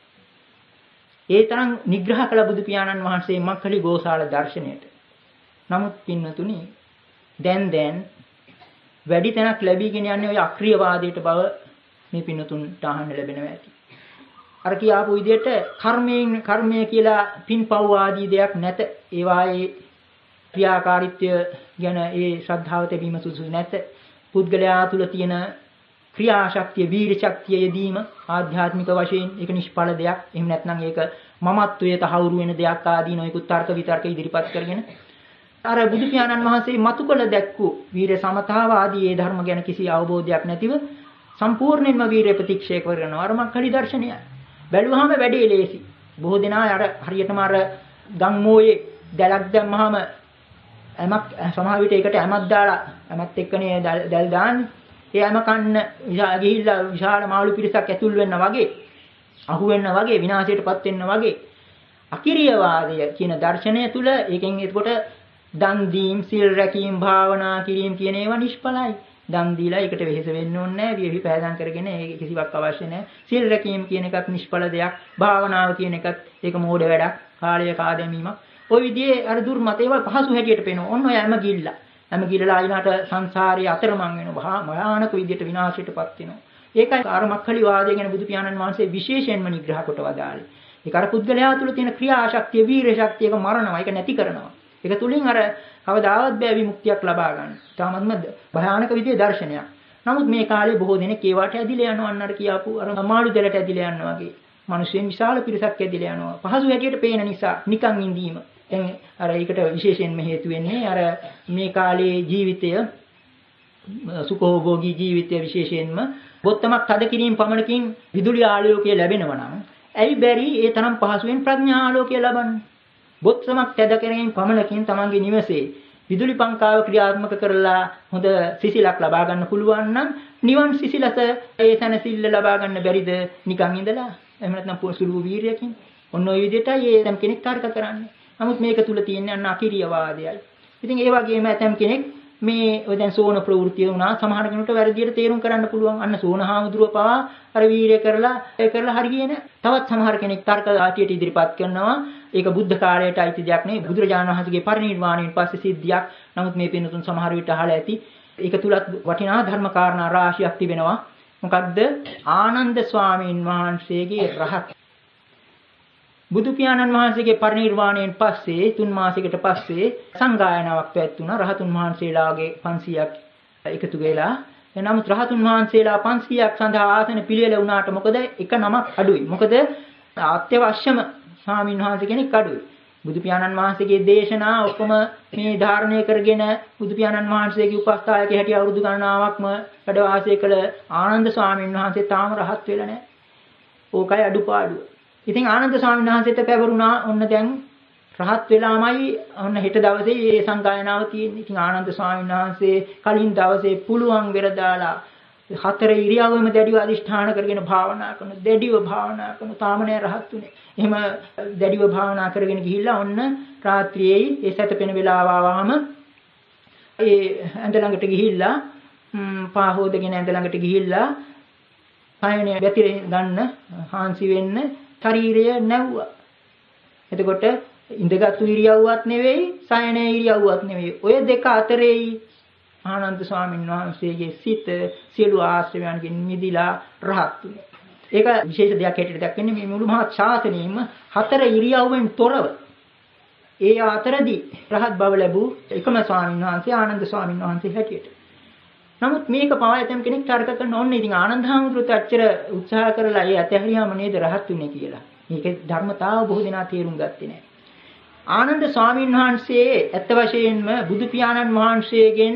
ඒ තරම් නිග්‍රහ කළ බුදු පියාණන් වහන්සේ මක්ඛලි ගෝසාල දර්ශනයට. නමුත් පින්නතුනි දැන් දැන් වැඩි තැනක් ලැබීගෙන යන්නේ ওই අක්‍රියවාදයට බව මේ පින්නතුන්ට අහන්න ලැබෙනවා ඇති. අර කියාපු විදිහට කර්මයෙන් කර්මය කියලා පින්පව් ආදී දෙයක් නැත. ඒ වායේ ක්‍රියාකාරීත්වය ගැන ඒ ශ්‍රද්ධාව තැබීම සුදුසු නැත. පුද්ගලයා තුල තියෙන ක්‍රියාශක්තිය, වීර්ය ශක්තිය යෙදීම ආධ්‍යාත්මික වශයෙන් ඒක නිෂ්ඵල දෙයක්. එහෙම නැත්නම් ඒක මමත්වයට හවුරු වෙන දෙයක් ආදී නොයෙකුත් තර්ක විතර්ක ඉදිරිපත් කරගෙන අර බුදු පියාණන් වහන්සේ මතු කළ දැක්කු වීර සමතාව ආදී ඒ ධර්ම ගැන කිසි අවබෝධයක් නැතිව සම්පූර්ණයෙන්ම වීරය ප්‍රතික්ෂේප කරනවා. අර මක්ඛලි දර්ශනය. බැලුවාම වැඩේ ලේසි. බොහෝ දෙනා අර හරියටම අර ගම්මෝයේ දැලක් දැම්මහම එමක් සමහර විට ඒකට ඇමක් දාලා ඇමත් එක්කනේ දැල් දාන්නේ. ඒ ඇම කන්න ගිහිල්ලා විශාල මාළු පිරිසක් ඇතුල් වෙන්න වගේ, අහු වෙන්න වගේ, විනාශයටපත් වෙන්න වගේ අකිරියවාදය කියන දර්ශනය තුල ඒකෙන් එතකොට දන් දීම්, සිල් රැකීම්, භාවනා කිරීම කියන ඒවා නිෂ්ඵලයි. දන් දීලා ඒකට වෙහෙස වෙන්න ඕනේ නැහැ. විවි පෑදම් කරගෙන ඒක කිසිවක් අවශ්‍ය නැහැ. සිල් රැකීම කියන එකත් නිෂ්ඵල දෙයක්. භාවනාව කියන එකත් ඒක මෝඩ වැඩක්. කාලය කාදැමීමක්. ওই විදිහේ අර දුර්මත ඒවා පහසු හැටියට පේනවා. ඔන්න ඔය හැම ගිල්ල. හැම ගිල්ලලා ඊළාට සංසාරයේ අතරමං වෙනවා. භයානක විදිහට විනාශයටපත් වෙනවා. ඒකයි අර මක්ඛලි වාදය ගැන බුදු පියාණන් වහන්සේ විශේෂයෙන්ම නිග්‍රහ කොට වදාළේ. ඒක අර පුද්ගලයා තුළ තියෙන ක්‍රියාශක්තිය, වීර්ය ශක්තිය ඒක මරනවා. ඒක නැති කරනවා. ඒක තුලින් අර කවදාවත් බෑ විමුක්තියක් ලබා ගන්න. තාමත්ම භයානක විදිහේ දර්ශනයක්. නමුත් මේ කාලේ බොහෝ දෙනෙක් ඒවට ඇදිලා යනවා. අන්න අර කියාපු අර මාළු දෙලට ඇදිලා යනවා වගේ. මිනිස්සුන් විශාල පිරිසක් ඇදිලා යනවා. පහසු හැටියට පේන නිසා නිකන් ඉඳීම. දැන් අර ඒකට විශේෂයෙන්ම හේතු වෙන්නේ අර මේ කාලේ ජීවිතය සුඛෝභෝගී ජීවිතය විශේෂයෙන්ම බොත්තමක් තද කිරීම පමණකින් විදුලි ආලෝකය ලැබෙනවා නම් ඇයි බැරි ඒ තරම් පහසුවෙන් ප්‍රඥා ආලෝකය ලබන්නේ? බොත්තමක් තද කිරීම පමණකින් තමන්ගේ නිවසේ විදුලි පංකාව ක්‍රියාත්මක කරලා හොඳ සිසිලක් ලබා ගන්න පුළුවන් නම් නිවන් සිසිලස ඒ සැනසෙල්ල ලබා ගන්න බැරිද නිකන් ඉඳලා? එහෙම නැත්නම් සුළු වීරියකින්. ඔන්න ඔය විදිහටයි ඒ ඇතම් කෙනෙක් තර්ක කරන්නේ. නමුත් මේක තුල තියෙන අන්න අකිරියවාදයයි. ඉතින් ඒ වගේම ඇතම් කෙනෙක් මේ ඔය දැන් සෝන ප්‍රවෘත්තිය වුණා සමහර කෙනෙකුට වැරදියට තේරුම් කරන්න පුළුවන්. අන්න සෝන හාමුදුරුව පවා අර වීරිය කරලා ඒ කරලා හරියන්නේ නැහැ. තවත් සමහර කෙනෙක් තර්ක ආටියට ඉදිරිපත් කරනවා. ඒක බුද්ධ කාලයට අයිති දෙයක් නෙවෙයි. බුදුරජාණන් වහන්සේගේ පරිනිර්වාණයෙන් පස්සේ සිද්ධියක්. නමුත් මේ පින්නතුන් සමහර විට අහලා ඇති. ඒක තුලත් වටිනා ධර්ම කාරණා රාශියක් තිබෙනවා. මොකද්ද? ආනන්ද ස්වාමීන් වහන්සේගේ රහත් බුදු පියාණන් වහන්සේගේ පරිනිර්වාණයෙන් පස්සේ තුන් මාසයකට පස්සේ සංගායනාවක් පැවැත්ුණා. රහතුන් වහන්සේලාගේ පන්සියයක් එකතු වෙලා. එනමුත් රහතුන් වහන්සේලා පන්සියයක් සඳහා ආසන පිළිවෙල වුණාට මොකද එක නමක් අඩුයි. මොකද අත්‍යවශ්‍යම ස්වාමීන් වහන්සේ කෙනෙක් අඩුයි. බුදු පියාණන් වහන්සේගේ දේශනා ඔක්කොම මේ ධාරණය කරගෙන බුදු පියාණන් වහන්සේගේ උපස්ථායක හැටි අවුරුදු ගණනාවක්ම වැඩ වාසය කළ ආනන්ද ස්වාමීන් වහන්සේ තාම රහත් වෙලා නැහැ. ඕකයි අඩුපාඩුව. ඉතින් ආනන්ද ස්වාමීන් වහන්සේට පැවරුණා ඔන්න දැන් රහත් වෙලාමයි ඔන්න හෙට දවසේ මේ සංගායනාව තියෙන්නේ. ඉතින් ආනන්ද ස්වාමීන් වහන්සේ කලින් දවසේ පුළුවන් වෙර දාලා හතර ඉරියව්වෙම දැඩිව අදිෂ්ඨාන කරගෙන භාවනා කරන දැඩිව භාවනා කරන තාමනේ රහත් උනේ. එහෙම දැඩිව භාවනා කරගෙන ගිහිල්ලා ඔන්න රාත්‍රියේ ඒ සැතපෙන වෙලාව ආවම ඒ ඇඳ ළඟට ගිහිල්ලා පාහෝදගෙන ඇඳ ළඟට ගිහිල්ලා පයණය වැතිරෙ ගන්න හාන්සි වෙන්න ශරීරය නැව්වා. එතකොට ඉඳගත්තු ඉරියව්වත් නෙවෙයි, සයනේ ඉරියව්වත් නෙවෙයි. ඔය දෙක අතරේ ආනන්ද ස්වාමීන් වහන්සේගේ සිත සියලු ආශ්‍රයයන්ගෙන් මිදිලා රහත් වුණා. ඒක විශේෂ දෙයක් හැටියට දක්වන්නේ මේ මුළු මහත් ශාසනයෙම හතර ඉරියව්වෙන් තොරව ඒ අතරදී රහත් බව ලැබූ එකම ස්වාමීන් වහන්සේ ආනන්ද ස්වාමීන් වහන්සේ හැටියට. නමුත් මේක පවා ඇතම් කෙනෙක් තර්ක කරන ඕනේ ඉතින් ආනන්ද හාමුදුරුවෝ අච්චර උත්සාහ කරලා ඒ ඇතහැරියාම නේද රහත් උනේ කියලා. මේකේ ධර්මතාව බොහෝ දෙනා තේරුම් ගත්තේ නැහැ. ආනන්ද ස්වාමීන් වහන්සේ ඇත්ත වශයෙන්ම බුදු පියාණන් වහන්සේගෙන්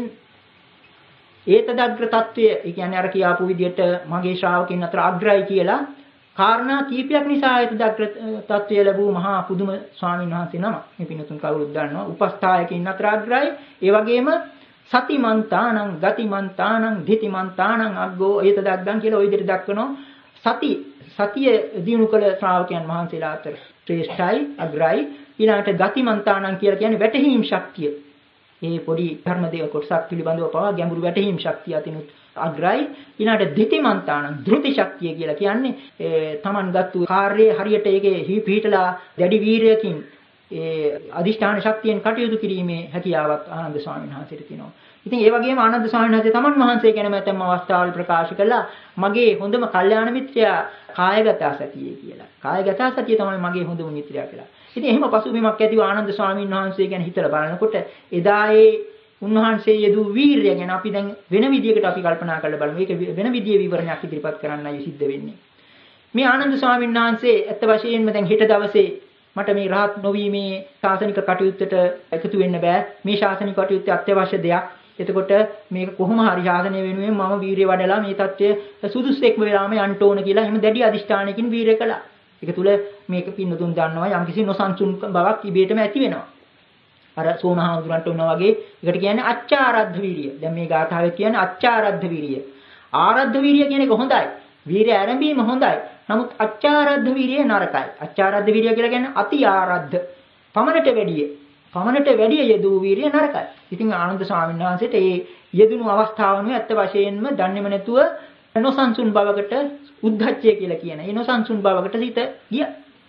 ඒතදග්‍ර తত্ত্বය, ඒ කියන්නේ අර කියාපු විදිහට මගේ ශ්‍රාවකින් අතර අග්‍රයි කියලා කාරණා කීපයක් නිසා ඒතදග්‍ර తত্ত্বය ලැබූ මහා පුදුම ස්වාමීන් වහන්සේ නම. මේ පින්නතුන් කවුරුත් දන්නවා. උපස්ථායකින් අතර අග්‍රයි. ඒ වගේම සතිමන්තානං ගතිමන්තානං ධිතිමන්තානං අග්ගෝ ඒතදග්ගං කියලා ওই විදිහට දක්වනවා. සති සතිය දිනු කළ ශ්‍රාවකයන් වහන්සේලා අතර ශ්‍රේෂ්ඨයි අග්‍රයි. ඊළඟට ගතිමන්තානං කියලා කියන්නේ වැටහීම් ශක්තිය. මේ පොඩි ධර්ම දේව කොටසක් පිළිබඳව පවා ගැඹුරු වැටහීම් ශක්තිය අතිනුත් අග්‍රයි. ඊළඟට ධිතිමන්තානං ධෘති ශක්තිය කියලා කියන්නේ තමන් ගත්තු කාර්යයේ හරියට ඒකේ පිහිටලා දැඩි වීරයකින් ඒ අදිෂ්ඨාන ශක්තියෙන් කටයුතු කිරීමේ හැකියාවක් ආනන්ද ස්වාමීන් වහන්සේට තියෙනවා. ඉතින් ඒ වගේම ආනන්ද ස්වාමීන් වහන්සේ තමන් වහන්සේ ගැනම ඇතම් අවස්ථාවල ප්‍රකාශ කළා මගේ හොඳම කල්යාණ මිත්‍රයා කායගත සතියේ කියලා. කායගත සතිය තමයි මගේ හොඳම මිත්‍රයා කියලා. ඉතින් එහෙම පසුබිමක් ඇතිව ආනන්ද ස්වාමීන් වහන්සේ ගැන හිතලා බලනකොට එදා ඒ උන්වහන්සේ යෙදූ වීරිය ගැන අපි දැන් වෙන විදියකට අපි කල්පනා කරලා බලමු. ඒක වෙන විදියේ විවරණයක් ඉදිරිපත් කරන්නයි සිද්ධ වෙන්නේ. මේ ආනන්ද ස්වාමීන් වහන්සේ ඇත්ත වශයෙන්ම දැන් හෙට දවසේ මට මේ රහත් නොවීමේ ශාසනික කටයුත්තට එකතු වෙන්න බෑ. මේ ශාසනික කටයුත්ත අත්‍යවශ්‍ය දෙයක්. එතකොට මේක කොහොම හරි ශාසනය වෙනුවෙන් මම වීරිය වඩලා මේ தත්ත්වය සුදුස්සෙක්ම වෙලාම යන්න ඕන කියලා එහෙම දැඩි අදිෂ්ඨානයකින් වීරිය කළා. ඒක තුල මේක පින්නතුන් දන්නවා යම්කිසි නොසන්සුන් බවක් ඉබේටම ඇති වෙනවා. අර සෝමහාමුදුරන්ට වුණා වගේ ඒකට කියන්නේ අච්චාරද්ධ වීරිය. දැන් මේ ගාථාවේ කියන්නේ අච්චාරද්ධ වීරිය. ආරද්ධ වීරිය කියන එක හොඳයි. වීරිය ආරම්භීම හොඳයි. නමුත් අච්චාරද්ධ වීරිය නරකයි. අච්චාරද්ධ වීරිය කියලා කියන්නේ අති ආරද්ධ. පමණට වැඩිය. පමණට වැඩිය යෙදූ වීරිය නරකයි. ඉතින් ආනන්ද ස්වාමීන් වහන්සේට මේ යෙදුණු අවස්ථාවනුයි ඇත්ත වශයෙන්ම දන්නේම නැතුව නොසන්සුන් බවකට උද්ධච්චය කියලා කියන. ඒ නොසන්සුන් බවකට සිත ගියා.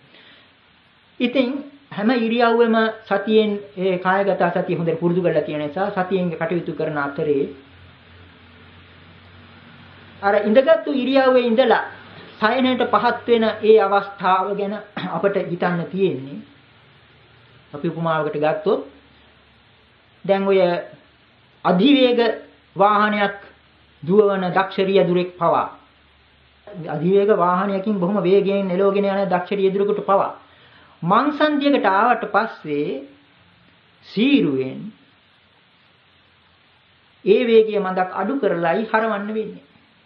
ඉතින් හැම ඉරියව්වෙම සතියෙන් ඒ කායගත සතිය හොඳට පුරුදු කරලා තියෙන නිසා සතියෙන් කටයුතු කරන අතරේ අර ඉඳගත්තු ඉරියව්වේ ඉඳලා සයනයට පහත් වෙන ඒ අවස්ථාව ගැන අපට හිතන්න තියෙන්නේ. අපි උපමාවකට ගත්තොත් දැන් ඔය අධිවේග වාහනයක් දුවවන දක්ෂ රියදුරෙක් පවා අධිවේග වාහනයකින් බොහොම වේගයෙන් එළවගෙන යන දක්ෂ රියදුරෙකුට පවා මංසන්දියකට ආවට පස්සේ සීරුවෙන් ඒ වේගය මඳක් අඩු කරලායි හරවන්න වෙන්නේ.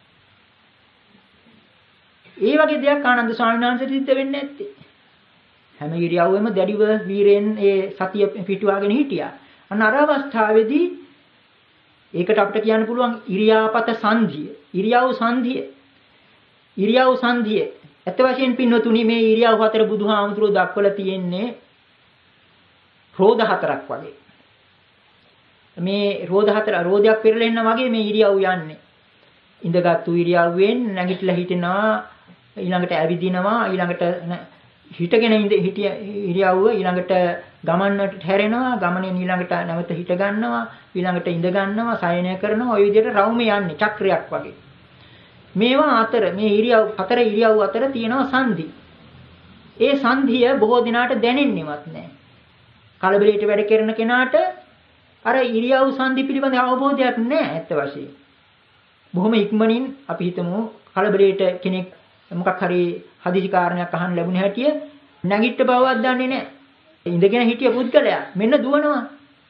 ඒ වගේ දෙයක් ආනන්ද ස්වාමීන් වහන්සේට සිද්ධ වෙන්නේ නැත්තේ. හැම ඉරියව්වෙම දැඩිව වීරෙන් ඒ සතිය පිටුවාගෙන හිටියා. අන්න අර අවස්ථාවේදී ඒකට අපිට කියන්න පුළුවන් ඉරියාපත සංධිය. ඉරියව් සංධිය. ඉරියව් සංධිය. ඇත්ත වශයෙන් පින්වතුනි මේ ඉරියව් හතර බුදුහාමුදුරුවෝ දක්වලා තියෙන්නේ රෝධ හතරක් වගේ. මේ රෝධ හතර රෝධයක් පෙරලෙන්න වගේ මේ ඉරියව් යන්නේ. ඉඳගත්තු ඉරියව්වෙන් නැගිටලා හිටිනවා ඊළඟට ඇවිදිනවා ඊළඟට හිටගෙන ඉඳ හිටිය ඉරියව්ව ඊළඟට ගමන්නට හැරෙනවා ගමනෙන් ඊළඟට නැවත හිට ගන්නවා ඊළඟට ඉඳ ගන්නවා සයනය කරනවා ওই විදිහට රවුම යන්නේ චක්‍රයක් වගේ. මේවා අතර මේ ඉරියව් හතර ඉරියව් අතර තියෙනවා සංධි. ඒ සංධිය බොහෝ දිනාට දැනෙන්නේවත් නැහැ. කලබලයට වැඩ කරන කෙනාට අර ඉරියව් සංධි පිළිබඳ අවබෝධයක් නැහැ ඇත්ත වශයෙන්. බොහොම ඉක්මනින් අපි හිතමු කලබලයට කෙනෙක් මොකක් හරි හදිසි කාරණයක් අහන්න ලැබුණ හැටිය නැගිට බවවත් දන්නේ නැහැ. ඉඳගෙන හිටිය පුද්ගලයා මෙන්න දුවනවා.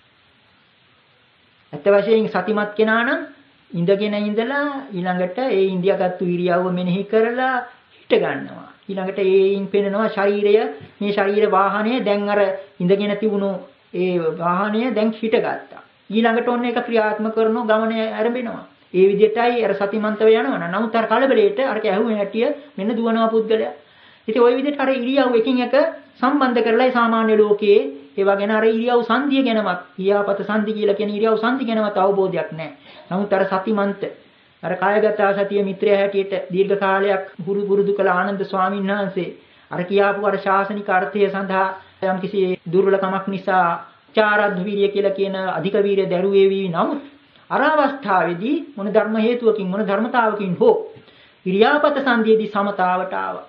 ඇත්ත වශයෙන් සතිමත් කෙනා නම් ඉඳගෙන ඉඳලා ඊළඟට ඒ ඉන්දියාගත්තු ඉරියව්ව මෙනෙහි කරලා හිට ගන්නවා. ඊළඟට ඒයින් පෙනෙනවා ශරීරය මේ ශරීර වාහනය දැන් අර ඉඳගෙන තිබුණු ඒ වාහනය දැන් හිට ගත්තා. ඊළඟට ඔන්න ඒක ක්‍රියාත්මක කරනවා ගමන ආරම්භෙනවා. ඒ විදිහටයි අර සතිමන්තව යනවා. නමුත් අර කලබලයට අර කැහුවේ හැටිය මෙන්න දුවනවා පුද්ගලයා. ඉතින් ওই විදිහට අර ඉරියව් එකින් එක සම්බන්ධ කරලායි සාමාන්‍ය ලෝකයේ ඒවා ගැන අර ඉරියව් සංධිය ගැනවත් ක්‍රියාපත සංධි කියලා කියන ඉරියව් සංධි ගැනවත් අවබෝධයක් නැහැ. නමුත් අර සතිමන්ත අර කායගත සතිය මිත්‍රය හැටියට දීර්ඝ කාලයක් හුරු පුරුදු කළ ආනන්ද ස්වාමීන් වහන්සේ අර කියාපු අර ශාසනික අර්ථය සඳහා යම් කිසි දුර්වලකමක් නිසා චාරද්ද වීර්ය කියලා කියන අධික වීර්ය දැරුවේ වී නමුත් අර අවස්ථාවේදී මොන ධර්ම හේතුවකින් මොන ධර්මතාවකින් හෝ ඉරියාපත සංධියේදී සමතාවට ආවා.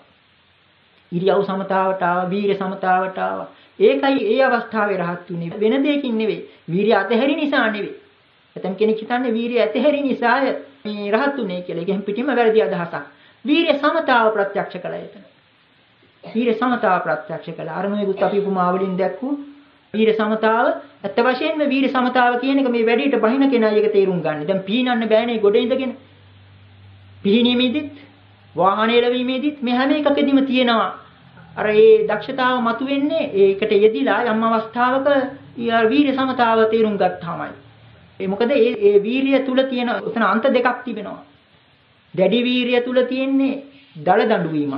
ඉරියව් සමතාවට ආවා, වීර්ය සමතාවට ආවා. ඒකයි ඒ අවස්ථාවේ රහත් උනේ. වෙන දෙයකින් නෙවෙයි. වීර්ය අතහැරි නිසා නෙවෙයි. ඇතම් කෙනෙක් හිතන්නේ වීර්ය ඇතහැරි නිසාය මේ රහත් උනේ කියලා. ඒකෙන් පිටින්ම වැරදි අදහසක්. වීර්ය සමතාව ප්‍රත්‍යක්ෂ කළා එතන. වීර්ය සමතාව ප්‍රත්‍යක්ෂ කළා. අර නොයෙකුත් අපි උපමාවලින් දැක්වූ වීර සමතාව ඇත්ත වශයෙන්ම වීර සමතාව කියන එක මේ වැඩේට බහින කෙනා ඒක තේරුම් ගන්න. දැන් පීනන්න බෑනේ ගොඩ ඉඳගෙන. පිහිනීමේදීත් වාහනේ ලැබීමේදීත් මේ හැම එකකදීම තියෙනවා. අර ඒ දක්ෂතාව මතුවෙන්නේ ඒකට යෙදිලා යම් අවස්ථාවක වීර සමතාව තේරුම් ගත්තාමයි. ඒ මොකද ඒ ඒ වීරිය තුල තියෙන උතන අන්ත දෙකක් තිබෙනවා. දැඩි වීරිය තුල තියෙන්නේ දල දඬු වීම.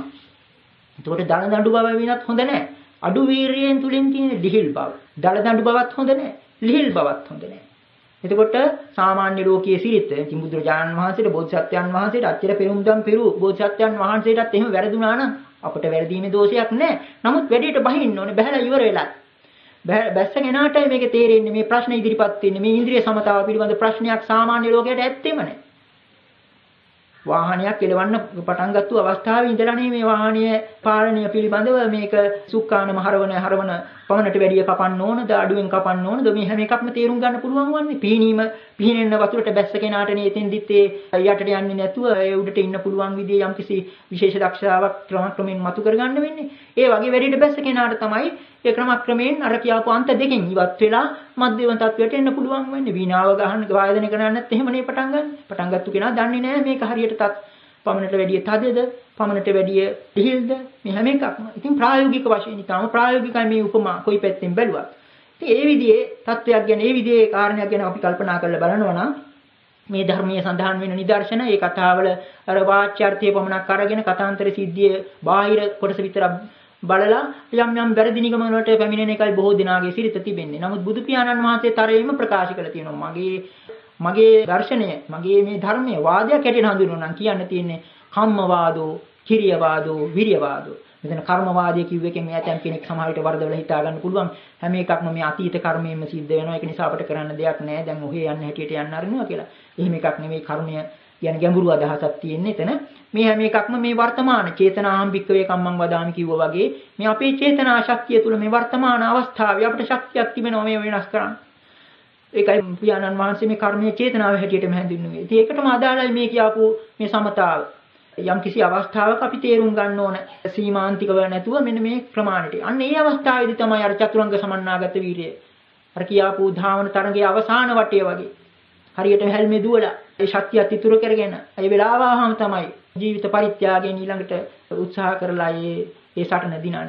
ඒකට දල දඬු බව වෙනත් හොඳ නැහැ. අඩු වීරියෙන් තුලින් තියෙන ලිහිල් බව. දල දඬු බවත් හොඳ නැහැ. ලිහිල් බවත් හොඳ නැහැ. එතකොට සාමාන්‍ය ලෝකයේ සිරිත ඉතින් බුදුරජාණන් වහන්සේට බෝධිසත්වයන් වහන්සේට අච්චර පෙරුම්දම් පෙරු බෝධිසත්වයන් වහන්සේටත් එහෙම වැරදුනා නම් අපට වැරදීමේ දෝෂයක් නැහැ. නමුත් වැඩේට බහින්න ඕනේ. බහැලා ඉවර වෙලා. බැස්ස කෙනාටයි මේක තේරෙන්නේ මේ ප්‍රශ්න ඉදිරිපත් වෙන්නේ. මේ ඉන්ද්‍රිය සමතාව පිළිබඳ ප්‍රශ්නයක් සාමාන්‍ය ලෝකයට ඇත්තෙම නැහැ. වාහනයක් එලවන්න පටන් ගත්ත අවස්ථාවේ ඉඳලානේ මේ වාහනය පාලනය පිළිබඳව මේක සුක්කානම හරවන හරවන පමණට වැඩිය කපන්න ඕනද අඩුවෙන් කපන්න ඕනද මේ හැම එකක්ම තේරුම් ගන්න පුළුවන් වන්නේ පීනීම පීනෙන්න වතුරට බැස්ස කෙනාටනේ එතෙන්දිත් ඒ යටට යන්නේ නැතුව ඒ උඩට ඉන්න පුළුවන් විදිහේ යම්කිසි විශේෂ දක්ෂතාවක් ක්‍රමක්‍රමයෙන් මතු කරගන්න වෙන්නේ ඒ වගේ වැඩිට බැස්ස කෙනාට තමයි ඒ ක්‍රමක්‍රමයෙන් අර කියාපු අන්ත දෙකෙන් ඉවත් වෙලා මධ්‍යම තත්වයට එන්න පුළුවන් වෙන්නේ වීණාව ගහන්න වාදනය කරන්නේ නැත්නම් එහෙමනේ පටන් ගන්න පටන් ගත්ත කෙනා දන්නේ නැහැ මේක හරියට තත් පමණට වැඩිය තදද පමණට වැඩිය ලිහිල්ද මේ හැම එකක්ම ඉතින් ප්‍රායෝගික වශයෙන් ඉතාලම ප්‍රායෝගිකයි මේ උපමා කොයි පැත්තෙන් බැලුවත් ඉතින් ඒ විදිහේ තත්වයක් ගැන ඒ විදිහේ කාරණයක් ගැන අපි කල්පනා කරලා බලනවා නම් මේ ධර්මයේ සඳහන් වෙන නිදර්ශන ඒ කතාවල අර වාචාර්ථය පමණක් අරගෙන කතාන්තර සිද්ධියේ බාහිර කොටස විතර බලලා යම් යම් වැරදි නිගමන වලට පැමිණෙන එකයි බොහෝ දිනාගේ සිරිත තිබෙන්නේ. නමුත් බුදු පියාණන් වහන්සේ තරයෙන්ම ප්‍රකාශ කළ තියෙනවා මගේ මගේ දර්ශනය මගේ මේ ධර්මයේ වාදයක් හැටියට හඳුන්වනවා නම් කියන්න තියෙන්නේ කම්මවාදෝ, කිරියවාදෝ, විරියවාදෝ. මෙතන කර්මවාදය කිව්ව එකෙන් මේ ඇතම් කෙනෙක් සමහර විට වරදවල හිතා ගන්න පුළුවන්. හැම එකක්ම මේ අතීත කර්මයෙන්ම සිද්ධ වෙනවා. ඒක නිසා අපිට කරන්න දෙයක් නැහැ. දැන් ඔහේ යන්න හැටියට යන්න අරිනවා කියලා. එහෙම එකක් නෙමෙයි කර්මය කියන්නේ ගැඹුරු අදහසක් තියෙන්නේ එතන. මේ හැම එකක්ම මේ වර්තමාන චේතනාහම් භික්කවේ කම්මං වදාමි කිව්වා වගේ මේ අපේ චේතනා ශක්තිය තුළ මේ වර්තමාන අවස්ථාවේ අපිට ශක්තියක් තිබෙනවා මේ වෙනස් කරන්න. ඒකයි පියාණන් වහන්සේ මේ කර්මයේ චේතනාව හැටියටම හැඳින්වුවේ. ඉතින් ඒකටම අදාළයි මේ කියපු මේ සමතාව. යම් කිසි අවස්ථාවක අපි තේරුම් ගන්න ඕන සීමාන්තිකව නැතුව මෙන්න මේ ප්‍රමාණයට. අන්න ඒ අවස්ථාවේදී තමයි අර චතුරංග සමන්නාගත වීර්යය. අර කියාපු ධාවන තරංගයේ අවසාන වටය වගේ. හරියට හැල්මේ දුවලා ඒ ශක්තියත් ඉතුරු කරගෙන ඒ වෙලාව ආවම තමයි ජීවිත පරිත්‍යාගයෙන් ඊළඟට උත්සාහ කරලා ඒ ඒ සටන දිනන්නේ.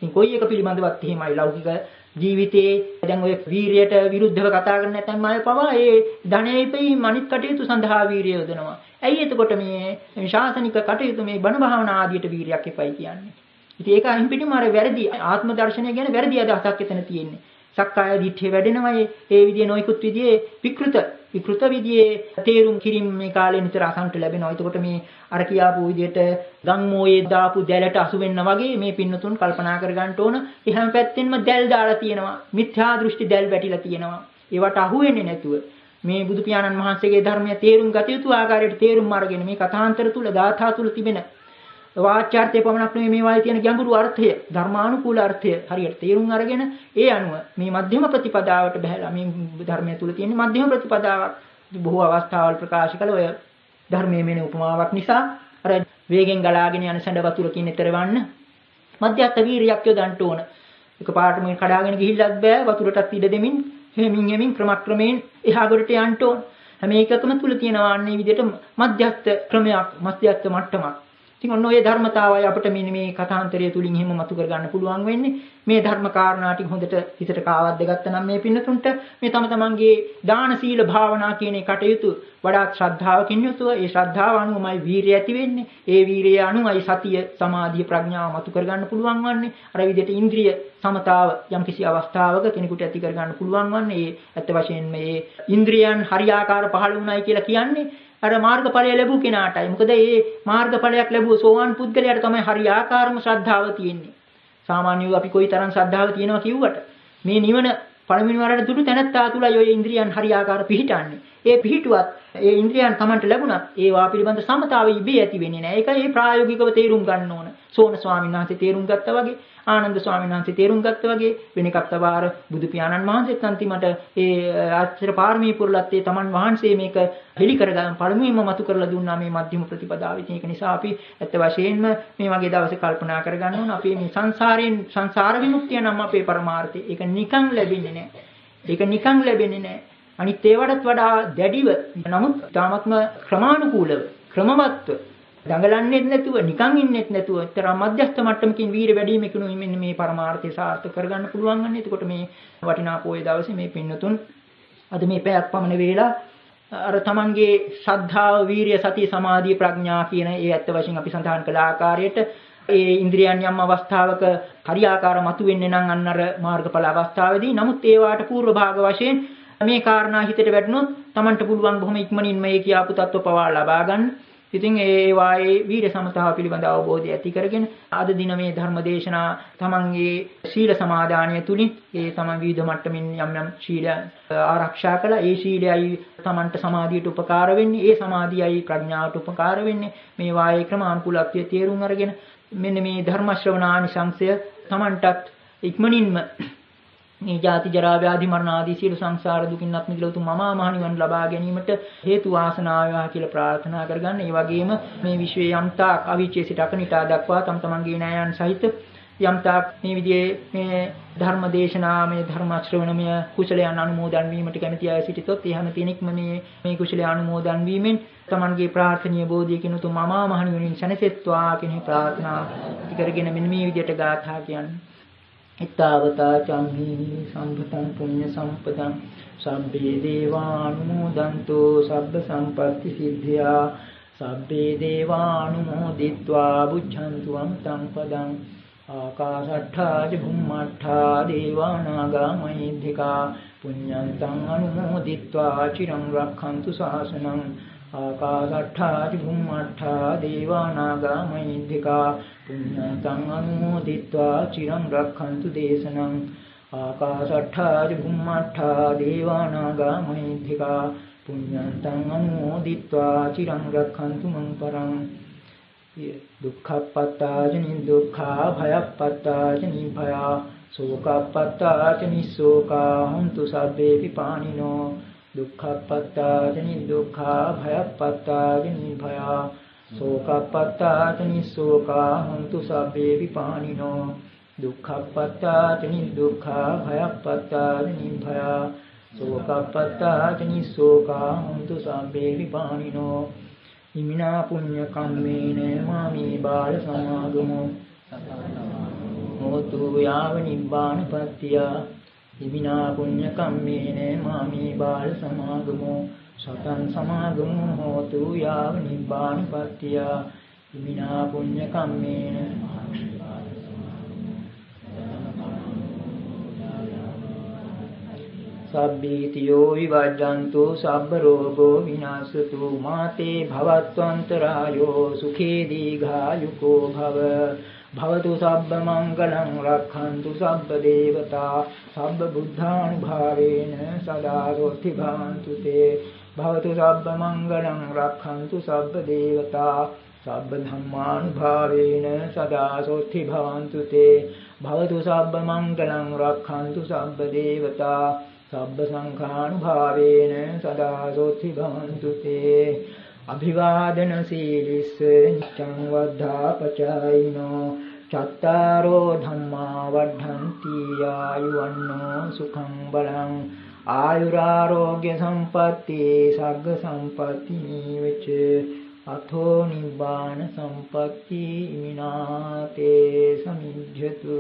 ඉතින් කොයි එක පිළිබඳවත් එහෙමයි ලෞකික ජීවිතයේ දැන් ඔය වීරියට විරුද්ධව කතා කරන නැත්නම් අය පවා ඒ ධනෙයිපයි මනිත් කටයුතු සඳහා වීරිය යොදනවා. ඇයි එතකොට මේ ශාසනික කටයුතු මේ බණ භාවනා ආදියට වීරියක් එපයි කියන්නේ. ඉතින් ඒක අයින් පිටින්ම අර වැරදි ආත්ම දර්ශනය ගැන වැරදි අදහසක් එතන තියෙන්නේ. සක්කාය දිට්ඨිය වැඩෙනවා ඒ විදිහේ නොයිකුත් විදිහේ විකෘත විකෘත විදිහේ තේරුම් කිරීම මේ කාලේ නිතර අසන්ට ලැබෙනවා. එතකොට මේ අර කියාපු විදිහට ගම්මෝයේ දාපු දැලට අසු වෙන්න වගේ මේ පින්නතුන් කල්පනා කර ගන්න ඕන. ඒ හැම පැත්තෙන්ම දැල් දාලා තියෙනවා. මිත්‍යා දෘෂ්ටි දැල් වැටිලා තියෙනවා. ඒවට අහු වෙන්නේ නැතුව මේ බුදු පියාණන් වහන්සේගේ ධර්මයේ තේරුම් ගත යුතු ආකාරයට තේරුම් අරගෙන මේ කථාන්තර තුල ධාතා තුල තිබෙන වාචාර්ථය පමණක් නෙමෙයි මේවායේ තියෙන ගැඹුරු අර්ථය ධර්මානුකූල අර්ථය හරියට තේරුම් අරගෙන ඒ අනුව මේ මධ්‍යම ප්‍රතිපදාවට බහැලා මේ ධර්මයේ තුල තියෙන මධ්‍යම ප්‍රතිපදාවක් බොහෝ අවස්ථාවල ප්‍රකාශ කළ ඔය ධර්මයේ මෙන්න උපමාවක් නිසා අර වේගෙන් ගලාගෙන යන සැඬ වතුරකින් ඈතරවන්න මධ්‍යස්ථ වීරියක් යොදන්න ඕන. එකපාරට මේ කඩාගෙන ගිහිල්ලත් බෑ වතුරටත් ඉඩ දෙමින් හැමින් හැමින් ක්‍රමක්‍රමයෙන් එහා ගොඩට යන්න ඕන. හැම එකකම තුල තියෙනවා අන්නේ විදිහට මධ්‍යස්ථ ක්‍රමයක් මධ්‍යස්ථ මට්ටමක්. ඉතින් ඔන්න ඔය ධර්මතාවය අපිට මෙන්න මේ කථාන්තරය තුලින් එහෙම මතු කර ගන්න පුළුවන් වෙන්නේ මේ ධර්ම කාරණා ටික හොඳට හිතට කාවද්ද ගත්තනම් මේ පින්නතුන්ට මේ තම තමන්ගේ දාන සීල භාවනා කියන කටයුතු වඩාත් ශ්‍රද්ධාවකින් යුතුව ඒ ශ්‍රද්ධාව අනුවමයි වීරිය ඇති වෙන්නේ ඒ වීරිය අනුවයි සතිය සමාධිය ප්‍රඥාව මතු කර ගන්න පුළුවන් වන්නේ අර විදිහට ඉන්ද්‍රිය සමතාව යම්කිසි අවස්ථාවක කෙනෙකුට ඇති කර ගන්න පුළුවන් වන්නේ ඒ ඇත්ත වශයෙන්ම මේ ඉන්ද්‍රියන් හරියාකාර පහළ වුණයි කියලා කියන්නේ අර මාර්ගඵලය ලැබු කෙනාටයි. මොකද මේ මාර්ගඵලයක් ලැබුව සෝවාන් පුද්ගලයාට තමයි හරියාකාරම ශ්‍රද්ධාව තියෙන්නේ. සාමාන්‍යව අපි කොයි තරම් ශ්‍රද්ධාව තියෙනවා කිව්වට මේ නිවන පළවෙනි වරට දුටු තැනත්තා තුලයි ඔය ඉන්ද්‍රියන් හරියාකාර පිහිටන්නේ. ඒ පිහිටුවත් ඒ ඉන්ද්‍රියන් Tamanට ලැබුණත් ඒවා පිළිබඳ සමතාවය ඉබේ ඇති වෙන්නේ නැහැ. ඒකයි මේ ප්‍රායෝගිකව තේරුම් ගන්න ඕන. සෝන ස්වාමීන් වහන්සේ තේරුම් ගත්තා වගේ ආනන්ද ස්වාමීන් වහන්සේ තේරුම් ගත්තා වගේ වෙන එකක් තවාර බුදු පියාණන් වහන්සේත් අන්තිමට ඒ ආශ්‍ර පාරමී පුරලත් ඒ Taman වහන්සේ මේක හෙලි කරගන්න පළමුවෙන්ම මතු කරලා දුන්නා මේ මධ්‍යම ප්‍රතිපදාව. ඒක නිසා අපි ඇත්ත වශයෙන්ම මේ වගේ දවසේ කල්පනා කරගන්න ඕන අපි මේ සංසාරයෙන් සංසාර විමුක්තිය නම් අපේ පරමාර්ථය. ඒක නිකන් ලැබෙන්නේ නැහැ. ඒක නිකන් ලැබෙන්නේ නැහැ. අනිත් ඒවටත් වඩා දැඩිව නමුත් තාමත්ම ක්‍රමානුකූලව ක්‍රමවත්ව දඟලන්නේත් නැතුව නිකන් ඉන්නෙත් නැතුව තරම් මධ්‍යස්ථ මට්ටමකින් වීර වැඩිමකිනුයි මෙන්න මේ පරමාර්ථය සාර්ථක කරගන්න පුළුවන් වන්නේ. එතකොට මේ වටිනා පොයේ දවසේ මේ පින්නතුන් අද මේ පැයක් පමණ වේලා අර තමන්ගේ ශ්‍රද්ධාව, වීරිය, සතිය, සමාධිය, ප්‍රඥා කියන ඒ ඇත්ත වශයෙන් අපි සඳහන් කළ ආකාරයට ඒ ඉන්ද්‍රියන් යම් අවස්ථාවක හරියාකාර මතු වෙන්නේ නම් අන්න අර මාර්ගඵල අවස්ථාවේදී නමුත් ඒවාට పూర్ව භාග වශයෙන් මේ කාරණා හිතට වැටුනොත් Tamanට පුළුවන් බොහොම ඉක්මනින් මේ කියාපු තත්ත්ව පවා ලබා ගන්න. ඉතින් ඒ වායේ වීර සමතාව පිළිබඳ අවබෝධය ඇති කරගෙන අද දින මේ ධර්ම දේශනා තමන්ගේ සීල සමාදානය තුලින් ඒ තමන් විවිධ මට්ටමින් යම් යම් ශීල ආරක්ෂා කළා. ඒ ශීලයයි තමන්ට සමාධියට උපකාර වෙන්නේ. ඒ සමාධියයි ප්‍රඥාවට උපකාර වෙන්නේ. මේ වායේ ක්‍රමානුකූලත්වයේ තේරුම් අරගෙන මෙන්න මේ ධර්ම ශ්‍රවණානිසංසය තමන්ටත් ඉක්මනින්ම මේ ජාති ජරා ව්‍යාධි මරණ ආදී සියලු සංසාර දුකින්වත් මිදලා උතුම් මමා මහ නිවන් ලබා ගැනීමට හේතු වාසනා වේවා කියලා ප්‍රාර්ථනා කරගන්න. ඒ වගේම මේ විශ්වයේ යම්තාක් අවීචයේ සිට අකනිටා දක්වා තම තමන්ගේ නෑයන් සහිත යම්තාක් මේ විදිහේ මේ ධර්ම දේශනා මේ ධර්ම ශ්‍රවණමය කුසලයන් අනුමෝදන් වීමට කැමැති අය සිටිතොත් ඒ හැම කෙනෙක්ම මේ මේ කුසලයේ අනුමෝදන් වීමෙන් තමන්ගේ ප්‍රාර්ථනීය බෝධියකින් උතුම් මමා මහ නිවනින් සැනසෙත්වා කියන ප්‍රාර්ථනා කරගෙන මෙන්න මේ විදිහට ගාථා කියන්නේ ittavata camhi sampatan punya sampadan sabbe devanumodanto sabba sampatti siddhya sabbe devanumoditva buchantu amtam padam akasattha bhummattha devanaga mahindhika punyantam anumoditva chiram rakhantu sasanam akasattha bhummattha devanaga mahindhika පුඤ්ඤන්තං අනුමෝදිत्वा චිරං රක්ඛන්තු දේශනං ආකාශට්ඨා භුම්මට්ඨා දේවානාගා මහින්దికා පුඤ්ඤන්තං අනුමෝදිत्वा චිරං රක්ඛන්තු මං පරං දුක්ඛප්පත්තාජනි දුක්ඛා භයප්පත්තාජනි භයා සෝකප්පත්තාජනි සෝකා හුන්තු සබ්බේ විපානිනෝ දුක්ඛප්පත්තාජනි දුක්ඛා භයප්පත්තාජනි භයා සෝකප්පත්තාචනි සෝකා හුන්තු සබ්බේ විපානිනෝ දුක්ඛප්පත්තාචනි දුක්ඛා භයප්පත්තාචනි භයා සෝකප්පත්තාචනි සෝකා හුන්තු සබ්බේ විපානිනෝ ඉමිනා පුඤ්ඤ කම්මේන මාමේ බාල සමාගමෝ හෝතු යාව නිබ්බානපත්තිය ඉමිනා පුඤ්ඤ කම්මේන මාමේ බාල සමාගමෝ සතං සමාගමෝ හෝතු යාව නිබ්බානපත්තිය ඉමිනා පුඤ්ඤ කම්මේන සබ්බීතියෝ විවජ්ජන්තෝ සබ්බ රෝගෝ විනාශතු මාතේ භවත්වන්තරායෝ සුඛේ දීඝායුකෝ භව භවතු සබ්බ මංගලං රක්ඛන්තු සබ්බ දේවතා සබ්බ බුද්ධානුභාවේන සදා සොත්ති භවන්තු තේ භවතු සබ්බ මංගලං රක්ඛන්තු සබ්බ දේවතා සබ්බ ධම්මානුභාවේන සදා සොත්ති භවන්තු තේ භවතු සබ්බ මංගලං රක්ඛන්තු සබ්බ දේවතා සබ්බ සංඛානුභාවේන සදා සොත්ති භවන්තු තේ අභිවාදන සීලිස්ස නිච්ඡං වද්ධා පචායිනෝ චත්තාරෝ ධම්මා වද්ධන්ති ආයුවන්නෝ සුඛං බලං ආයුරාෝග්‍ය සම්පatti සග්ග සම්පatti නිවෙච අතෝ නිබ්බාන සම්පatti ඉමිනාතේ සමිජ්ජතු.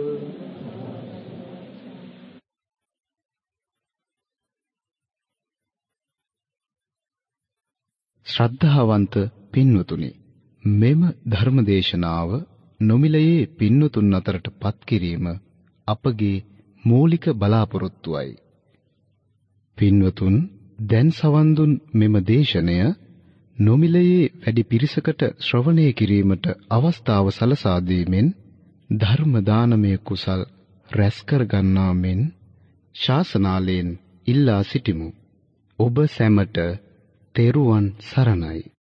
ශ්‍රද්ධාවන්ත පින්වතුනි, මෙම ධර්මදේශනාව නොමිලයේ පින්වතුන් අතරට පත් කිරීම අපගේ මූලික බලාපොරොත්තුවයි. පින්වතුන් දැන් සවන් දුන් මෙම දේශනය නොමිලයේ වැඩි පිරිසකට ශ්‍රවණය කිරීමට අවස්ථාව සලසා දීමෙන් ධර්ම දානමය කුසල් රැස් කර ගන්නා මෙන් ශාසනාලයෙන් ඉල්ලා සිටිමු. ඔබ සැමට තෙරුවන් සරණයි.